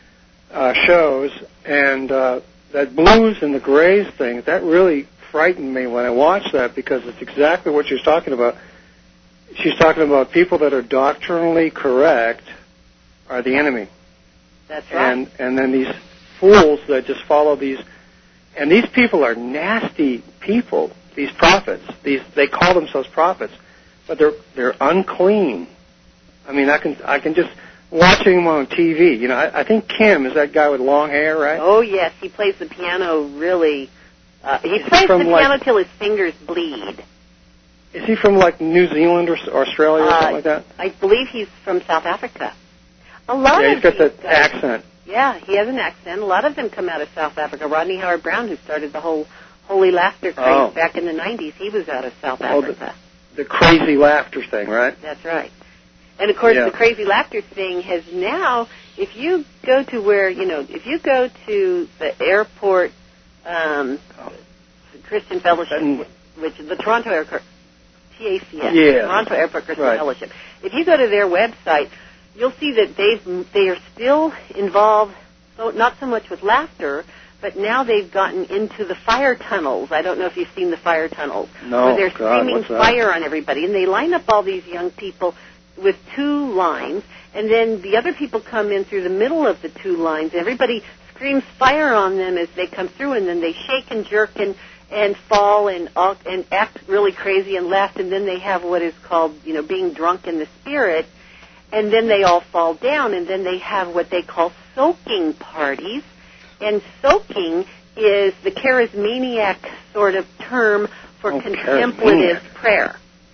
uh, shows, and uh, that blues and the grays thing, that really frightened me when I watched that, because it's exactly what she's talking about. She's talking about people that are doctrinally correct are the enemy. That's right. And and then these fools that just follow these, and these people are nasty people. These prophets, these they call themselves prophets, but they're they're unclean. I mean, I can I can just watching them on T V. You know, I, I think Kim is that guy with long hair, right? Oh yes, he plays the piano really. Uh, he is plays he the piano like, till his fingers bleed. Is he from like New Zealand or Australia or uh, something like that? I believe he's from South Africa. A lot yeah, of he's got that guys, accent. Yeah, he has an accent. A lot of them come out of South Africa. Rodney Howard Brown, who started the whole Holy Laughter craze oh. back in the nineties, he was out of South oh, Africa. The, the crazy laughter thing, right? That's right. And of course, yeah. the crazy laughter thing has now, if you go to where, you know, if you go to the airport, um, oh. Christian Fellowship, and, which is the Toronto Airport, T A C S, yeah. Toronto Airport Christian right. Fellowship. If you go to their website, you'll see that they've, they are still involved, so not so much with laughter, but now they've gotten into the fire tunnels. I don't know if you've seen the fire tunnels. No, where they're God, screaming fire on everybody. And they line up all these young people with two lines, and then the other people come in through the middle of the two lines. Everybody screams fire on them as they come through, and then they shake and jerk and, and fall and, uh, and act really crazy and laugh, and then they have what is called, you know, being drunk in the spirit. And then they all fall down, and then they have what they call soaking parties. And soaking is the charismaniac sort of term for oh, contemplative prayer,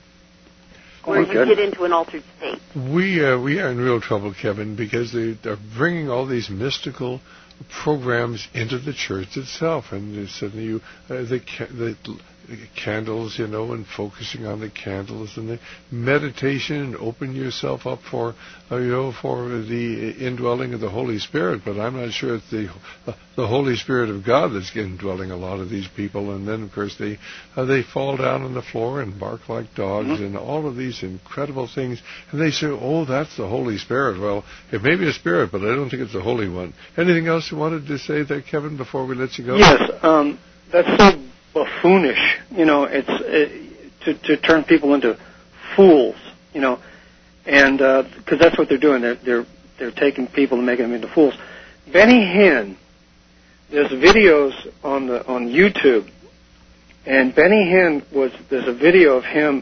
where oh, you good. get into an altered state. We uh, we are in real trouble, Kevin, because they are bringing all these mystical programs into the church itself, and suddenly you uh, the, the candles, you know, and focusing on the candles and the meditation, and open yourself up for, uh, you know, for the indwelling of the Holy Spirit. But I'm not sure it's the uh, the Holy Spirit of God that's indwelling a lot of these people. And then, of course, they uh, they fall down on the floor and bark like dogs, mm-hmm. and all of these incredible things. And they say, "Oh, that's the Holy Spirit." Well, it may be a spirit, but I don't think it's the Holy One. Anything else you wanted to say there, Kevin, before we let you go? Yes, um, that's so buffoonish, you know, it's it, to to turn people into fools, you know, and because uh, that's what they're doing. They're they're they're taking people and making them into fools. Benny Hinn, there's videos on the on YouTube, and Benny Hinn was there's a video of him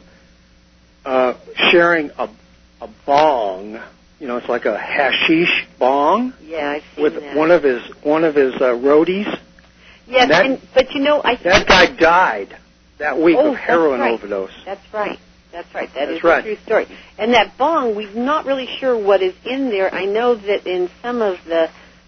uh, sharing a a bong, you know, it's like a hashish bong. Yeah, I've seen with that. one of his one of his uh, roadies. Yes, that, and, but you know, I think that guy died that week oh, of heroin right. overdose. That's right. That's right. That that's is right. a true story. And that bong, we're not really sure what is in there. I know that in some of the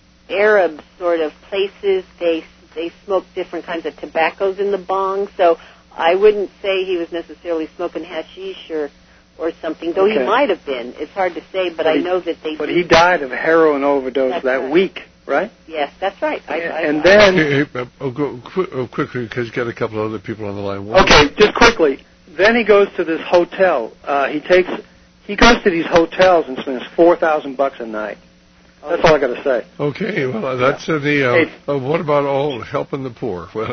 Arab sort of places, they they smoke different kinds of tobaccos in the bong. So I wouldn't say he was necessarily smoking hashish or or something, though okay. he might have been. It's hard to say, but, but I he, know that they. But he died of heroin overdose that's that right. week. Right? Yes, that's right. I, I, and I, then... Hey, hey, oh, go qu- oh, quickly, because you've got a couple of other people on the line. One. Okay, just quickly. Then he goes to this hotel. Uh, he takes... He goes to these hotels and spends four thousand bucks a night. That's all I got to say. Okay, well, that's uh, the... Uh, hey. uh, what about all helping the poor? Well,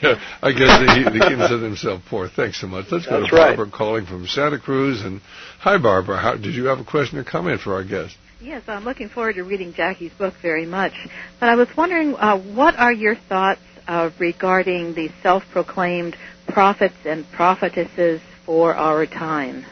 I guess he, he consider himself poor. Thanks so much. Let's go that's to Barbara right. calling from Santa Cruz. And hi, Barbara. How, did you have a question or comment for our guest? Yes, I'm looking forward to reading Jackie's book very much. But I was wondering, uh, what are your thoughts uh, regarding the self-proclaimed prophets and prophetesses for our time?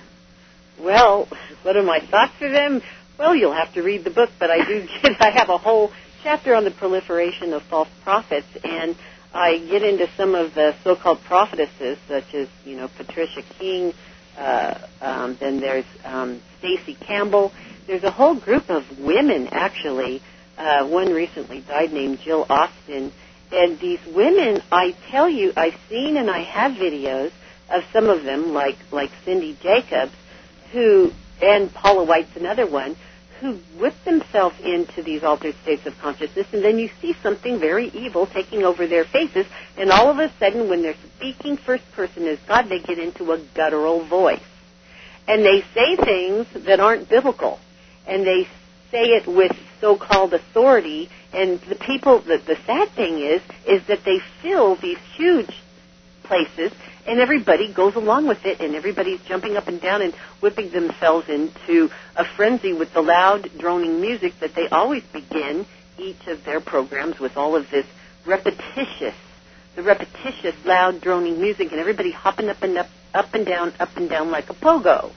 Well, what are my thoughts for them? Well, you'll have to read the book, but I do get, I have a whole chapter on the proliferation of false prophets, and I get into some of the so-called prophetesses, such as, you know, Patricia King, uh, um, then there's um, Stacey Campbell. There's a whole group of women, actually. Uh, one recently died named Jill Austin. And these women, I tell you, I've seen and I have videos of some of them, like like Cindy Jacobs, who, and Paula White's another one, who whip themselves into these altered states of consciousness, and then you see something very evil taking over their faces, and all of a sudden, when they're speaking first person as God, they get into a guttural voice. And they say things that aren't biblical. And they say it with so-called authority, and the people, the, the sad thing is, is that they fill these huge places, and everybody goes along with it, and everybody's jumping up and down and whipping themselves into a frenzy with the loud, droning music that they always begin each of their programs with all of this repetitious, the repetitious, loud, droning music, and everybody hopping up and up, up and down, up and down like a pogo.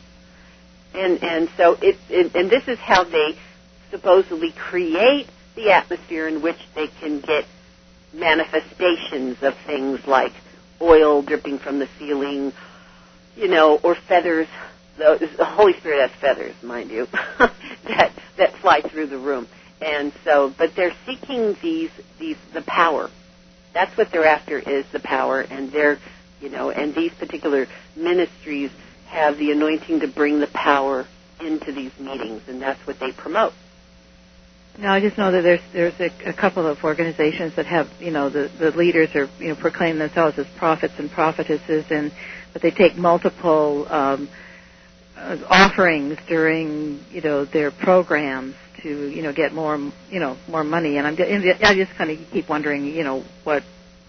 And and so it, it and this is how they supposedly create the atmosphere in which they can get manifestations of things like oil dripping from the ceiling, you know, or feathers. The, the Holy Spirit has feathers, mind you, that that fly through the room. And so, but they're seeking these these the power. That's what they're after, is the power, and they're, you know, and these particular ministries have the anointing to bring the power into these meetings, and that's what they promote. Now, I just know that there's there's a, a couple of organizations that have, you know, the, the leaders are, you know, proclaim themselves as prophets and prophetesses, and but they take multiple um, uh, offerings during, you know, their programs to, you know, get more, you know, more money. And I'm I just kind of keep wondering, you know, what.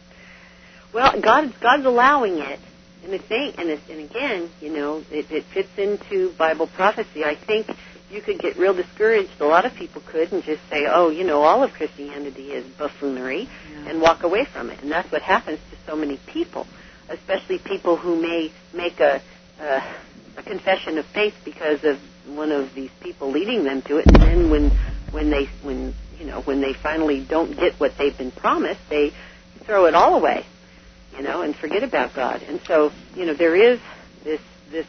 Well, God God's allowing it, and the thing, and it's, and again, you know, it, it fits into Bible prophecy. I think you could get real discouraged. A lot of people could, and just say, oh, you know, all of Christianity is buffoonery, yeah, and walk away from it. And that's what happens to so many people, especially people who may make a, a, a confession of faith because of one of these people leading them to it, and then when when they when you know when they finally don't get what they've been promised, they throw it all away, you know, and forget about God. And so, you know, there is this this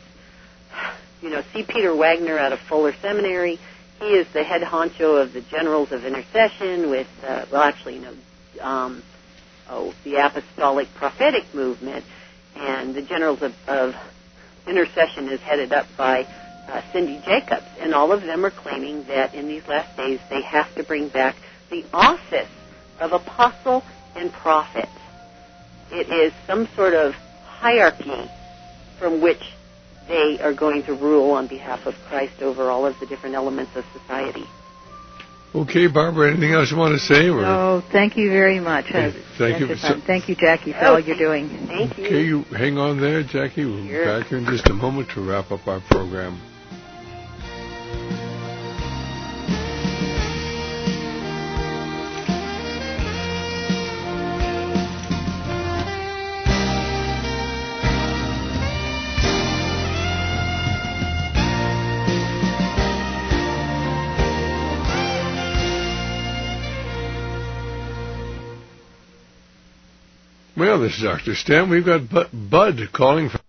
you know, C. Peter Wagner out of Fuller Seminary. He is the head honcho of the Generals of Intercession with, uh, well, actually, you know, um, oh, the Apostolic Prophetic Movement, and the Generals of, of Intercession is headed up by Uh, Cindy Jacobs, and all of them are claiming that in these last days they have to bring back the office of apostle and prophet. It is some sort of hierarchy from which they are going to rule on behalf of Christ over all of the different elements of society. Okay, Barbara, anything else you want to say? Or? No, thank you very much. Hey, thank you. So, thank you, Jackie, for oh, all you're doing. Thank you. Okay, you hang on there, Jackie. We'll sure. be back here in just a moment to wrap up our program. Well, this is Doctor Stan. We've got Bud calling from...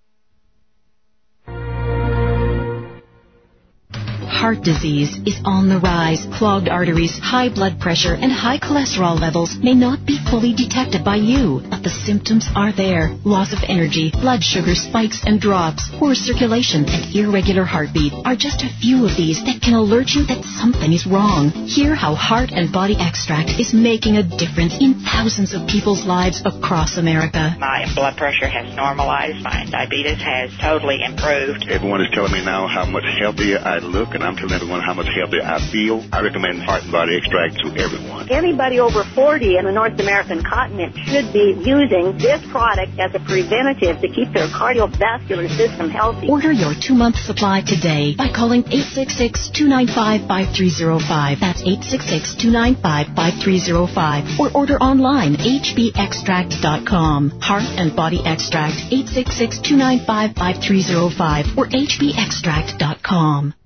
Heart disease is on the rise. Clogged arteries, high blood pressure, and high cholesterol levels may not be fully detected by you, but the symptoms are there. Loss of energy, blood sugar spikes and drops, poor circulation, and irregular heartbeat are just a few of these that can alert you that something is wrong. Hear how Heart and Body Extract is making a difference in thousands of people's lives across America. My blood pressure has normalized. My diabetes has totally improved. Everyone is telling me now how much healthier I look, and I'm telling everyone how much healthier I feel. I recommend Heart and Body Extract to everyone. Anybody over forty in the North American continent should be using this product as a preventative to keep their cardiovascular system healthy. Order your two-month supply today by calling eight six six, two nine five, five three zero five. That's eight six six, two nine five, five three zero five. Or order online, h b extract dot com. Heart and Body Extract, eight six six, two nine five, five three zero five or h b extract dot com.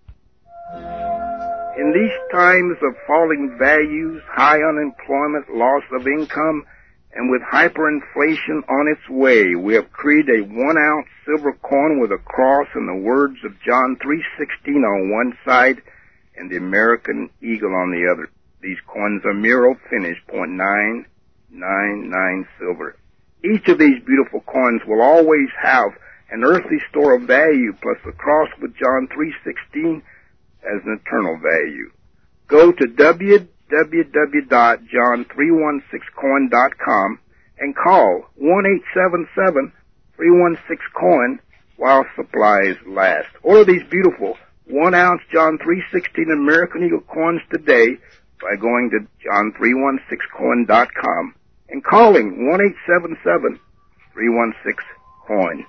In these times of falling values, high unemployment, loss of income, and with hyperinflation on its way, we have created a one-ounce silver coin with a cross and the words of John three sixteen on one side and the American eagle on the other. These coins are Miro finished, point nine nine nine silver. Each of these beautiful coins will always have an earthly store of value plus the cross with John three sixteen as an eternal value. Go to w w w dot john three one six coin dot com and call one eight seven seven, three one six coin while supplies last. Order these beautiful one ounce John three sixteen American Eagle coins today by going to john three one six coin dot com and calling one eight seven seven, three one six, coin.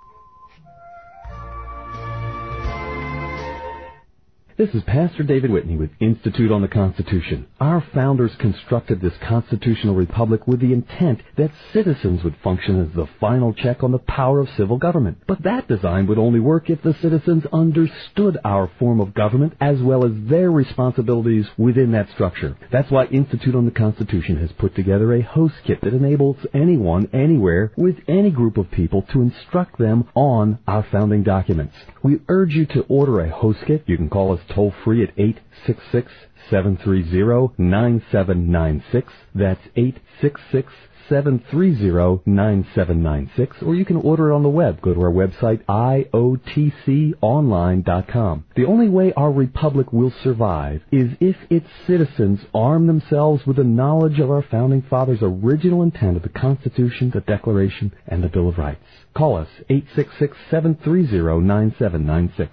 This is Pastor David Whitney with Institute on the Constitution. Our founders constructed this constitutional republic with the intent that citizens would function as the final check on the power of civil government. But that design would only work if the citizens understood our form of government as well as their responsibilities within that structure. That's why Institute on the Constitution has put together a host kit that enables anyone, anywhere, with any group of people to instruct them on our founding documents. We urge you to order a host kit. You can call us toll free at eight six six, seven three zero, nine seven nine six. That's eight six six, seven three zero, nine seven nine six. Or you can order it on the web. Go to our website, I O T C online dot com. The only way our republic will survive is if its citizens arm themselves with the knowledge of our founding fathers' original intent of the Constitution, the Declaration, and the Bill of Rights. Call us, eight six six, seven three zero, nine seven nine six.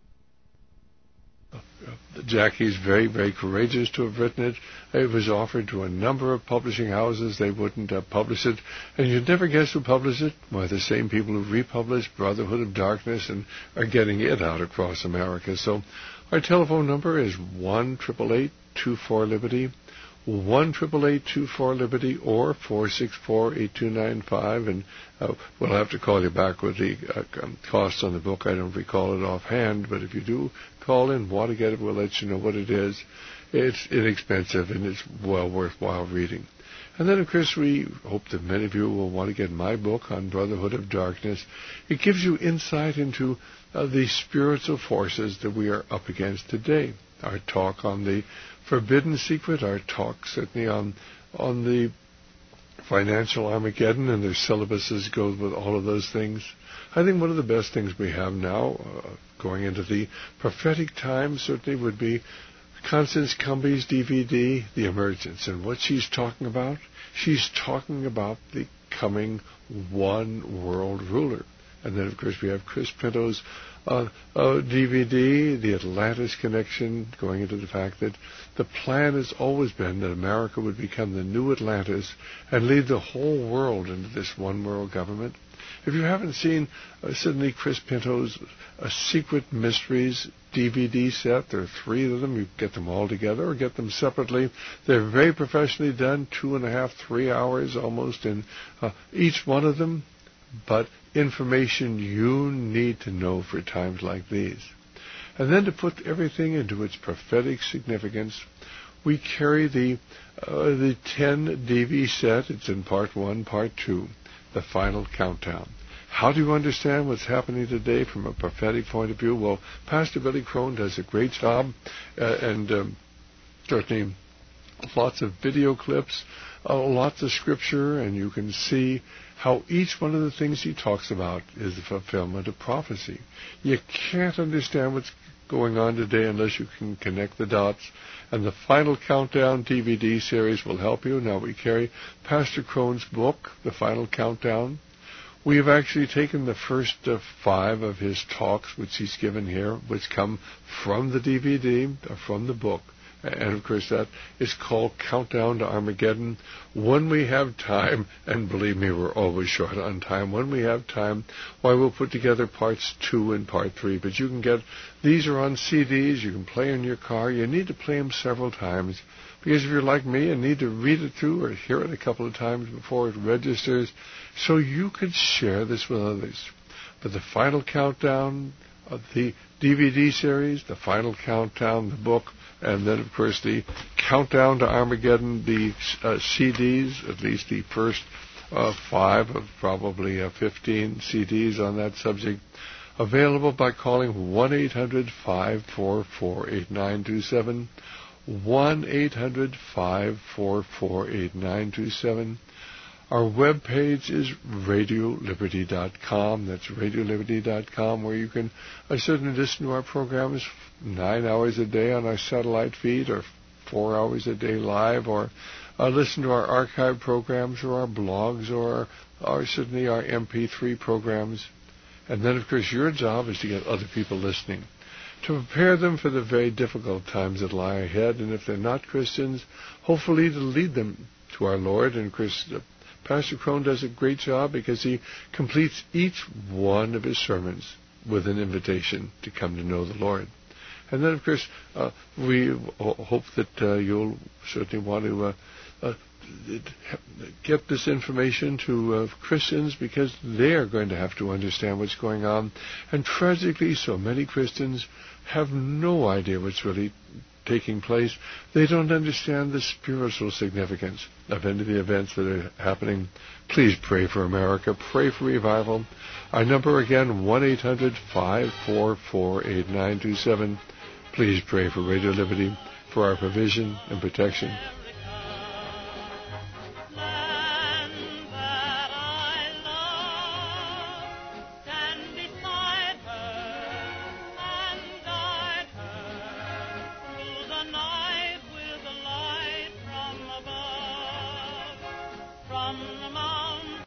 Jackie's very, very courageous to have written it. It was offered to a number of publishing houses. They wouldn't uh, publish it. And you'd never guess who published it. Why, the same people who republished Brotherhood of Darkness and are getting it out across America. So our telephone number is one eight eight eight, two four, Liberty, one eight eight eight, two four, Liberty, or four six four, eight two nine five. And uh, we'll have to call you back with the uh, costs on the book. I don't recall it offhand, but if you do call in, want to get it, we'll let you know what it is. It's inexpensive and it's well worthwhile reading. And then, of course, we hope that many of you will want to get my book on Brotherhood of Darkness. It gives you insight into uh, the spiritual forces that we are up against today. Our talk on the Forbidden Secret, our talk certainly on on the financial Armageddon, and their syllabuses go with all of those things. I think one of the best things we have now, uh, going into the prophetic time, certainly would be Constance Cumby's D V D, The Emergence. And what she's talking about, she's talking about the coming one world ruler. And then, of course, we have Chris Pinto's uh, uh, D V D, The Atlantis Connection, going into the fact that the plan has always been that America would become the new Atlantis and lead the whole world into this one world government. If you haven't seen uh, Sidney Chris Pinto's uh, Secret Mysteries D V D set, there are three of them. You get them all together or get them separately. They're very professionally done, two and a half, three hours almost in uh, each one of them, but information you need to know for times like these. And then to put everything into its prophetic significance, we carry the uh, the ten D V D set. It's in part one, part two, the final countdown. How do you understand what's happening today from a prophetic point of view? Well, Pastor Billy Crone does a great job, uh, and um, certainly lots of video clips, uh, lots of scripture, and you can see how each one of the things he talks about is the fulfillment of prophecy. You can't understand what's going on today unless you can connect the dots. And the Final Countdown D V D series will help you. Now we carry Pastor Crone's book, The Final Countdown. We have actually taken the first uh, five of his talks, which he's given here, which come from the D V D, uh, from the book. And, of course, that is called Countdown to Armageddon. When we have time, and believe me, we're always short on time, when we have time, why, we'll put together parts two and part three. But you can get, these are on C Ds, you can play in your car. You need to play them several times, because if you're like me and need to read it through or hear it a couple of times before it registers, so you could share this with others. But the Final Countdown of the D V D series, the Final Countdown, the book, and then, of course, the Countdown to Armageddon, the uh, C Ds, at least the first uh, five of probably uh, fifteen C Ds on that subject, available by calling one eight hundred, five four four, eight nine two seven, one eight hundred, five four four, eight nine two seven. Our webpage is radio liberty dot com. That's radio liberty dot com, where you can uh, certainly listen to our programs nine hours a day on our satellite feed, or four hours a day live, or uh, listen to our archive programs or our blogs, or, or certainly our M P three programs. And then, of course, your job is to get other people listening. to prepare them for the very difficult times that lie ahead, and if they're not Christians, hopefully to lead them to our Lord. And Chris, uh, Pastor Crone does a great job because he completes each one of his sermons with an invitation to come to know the Lord. And then, of course, uh, we hope that uh, you'll certainly want to uh, uh, get this information to uh, Christians, because they're going to have to understand what's going on. And tragically, so many Christians have no idea what's really taking place. They don't understand the spiritual significance of any of the events that are happening. Please pray for America. Pray for revival. Our number again, one eight hundred five four four eight nine two seven. Please pray for Radio Liberty, for our provision and protection.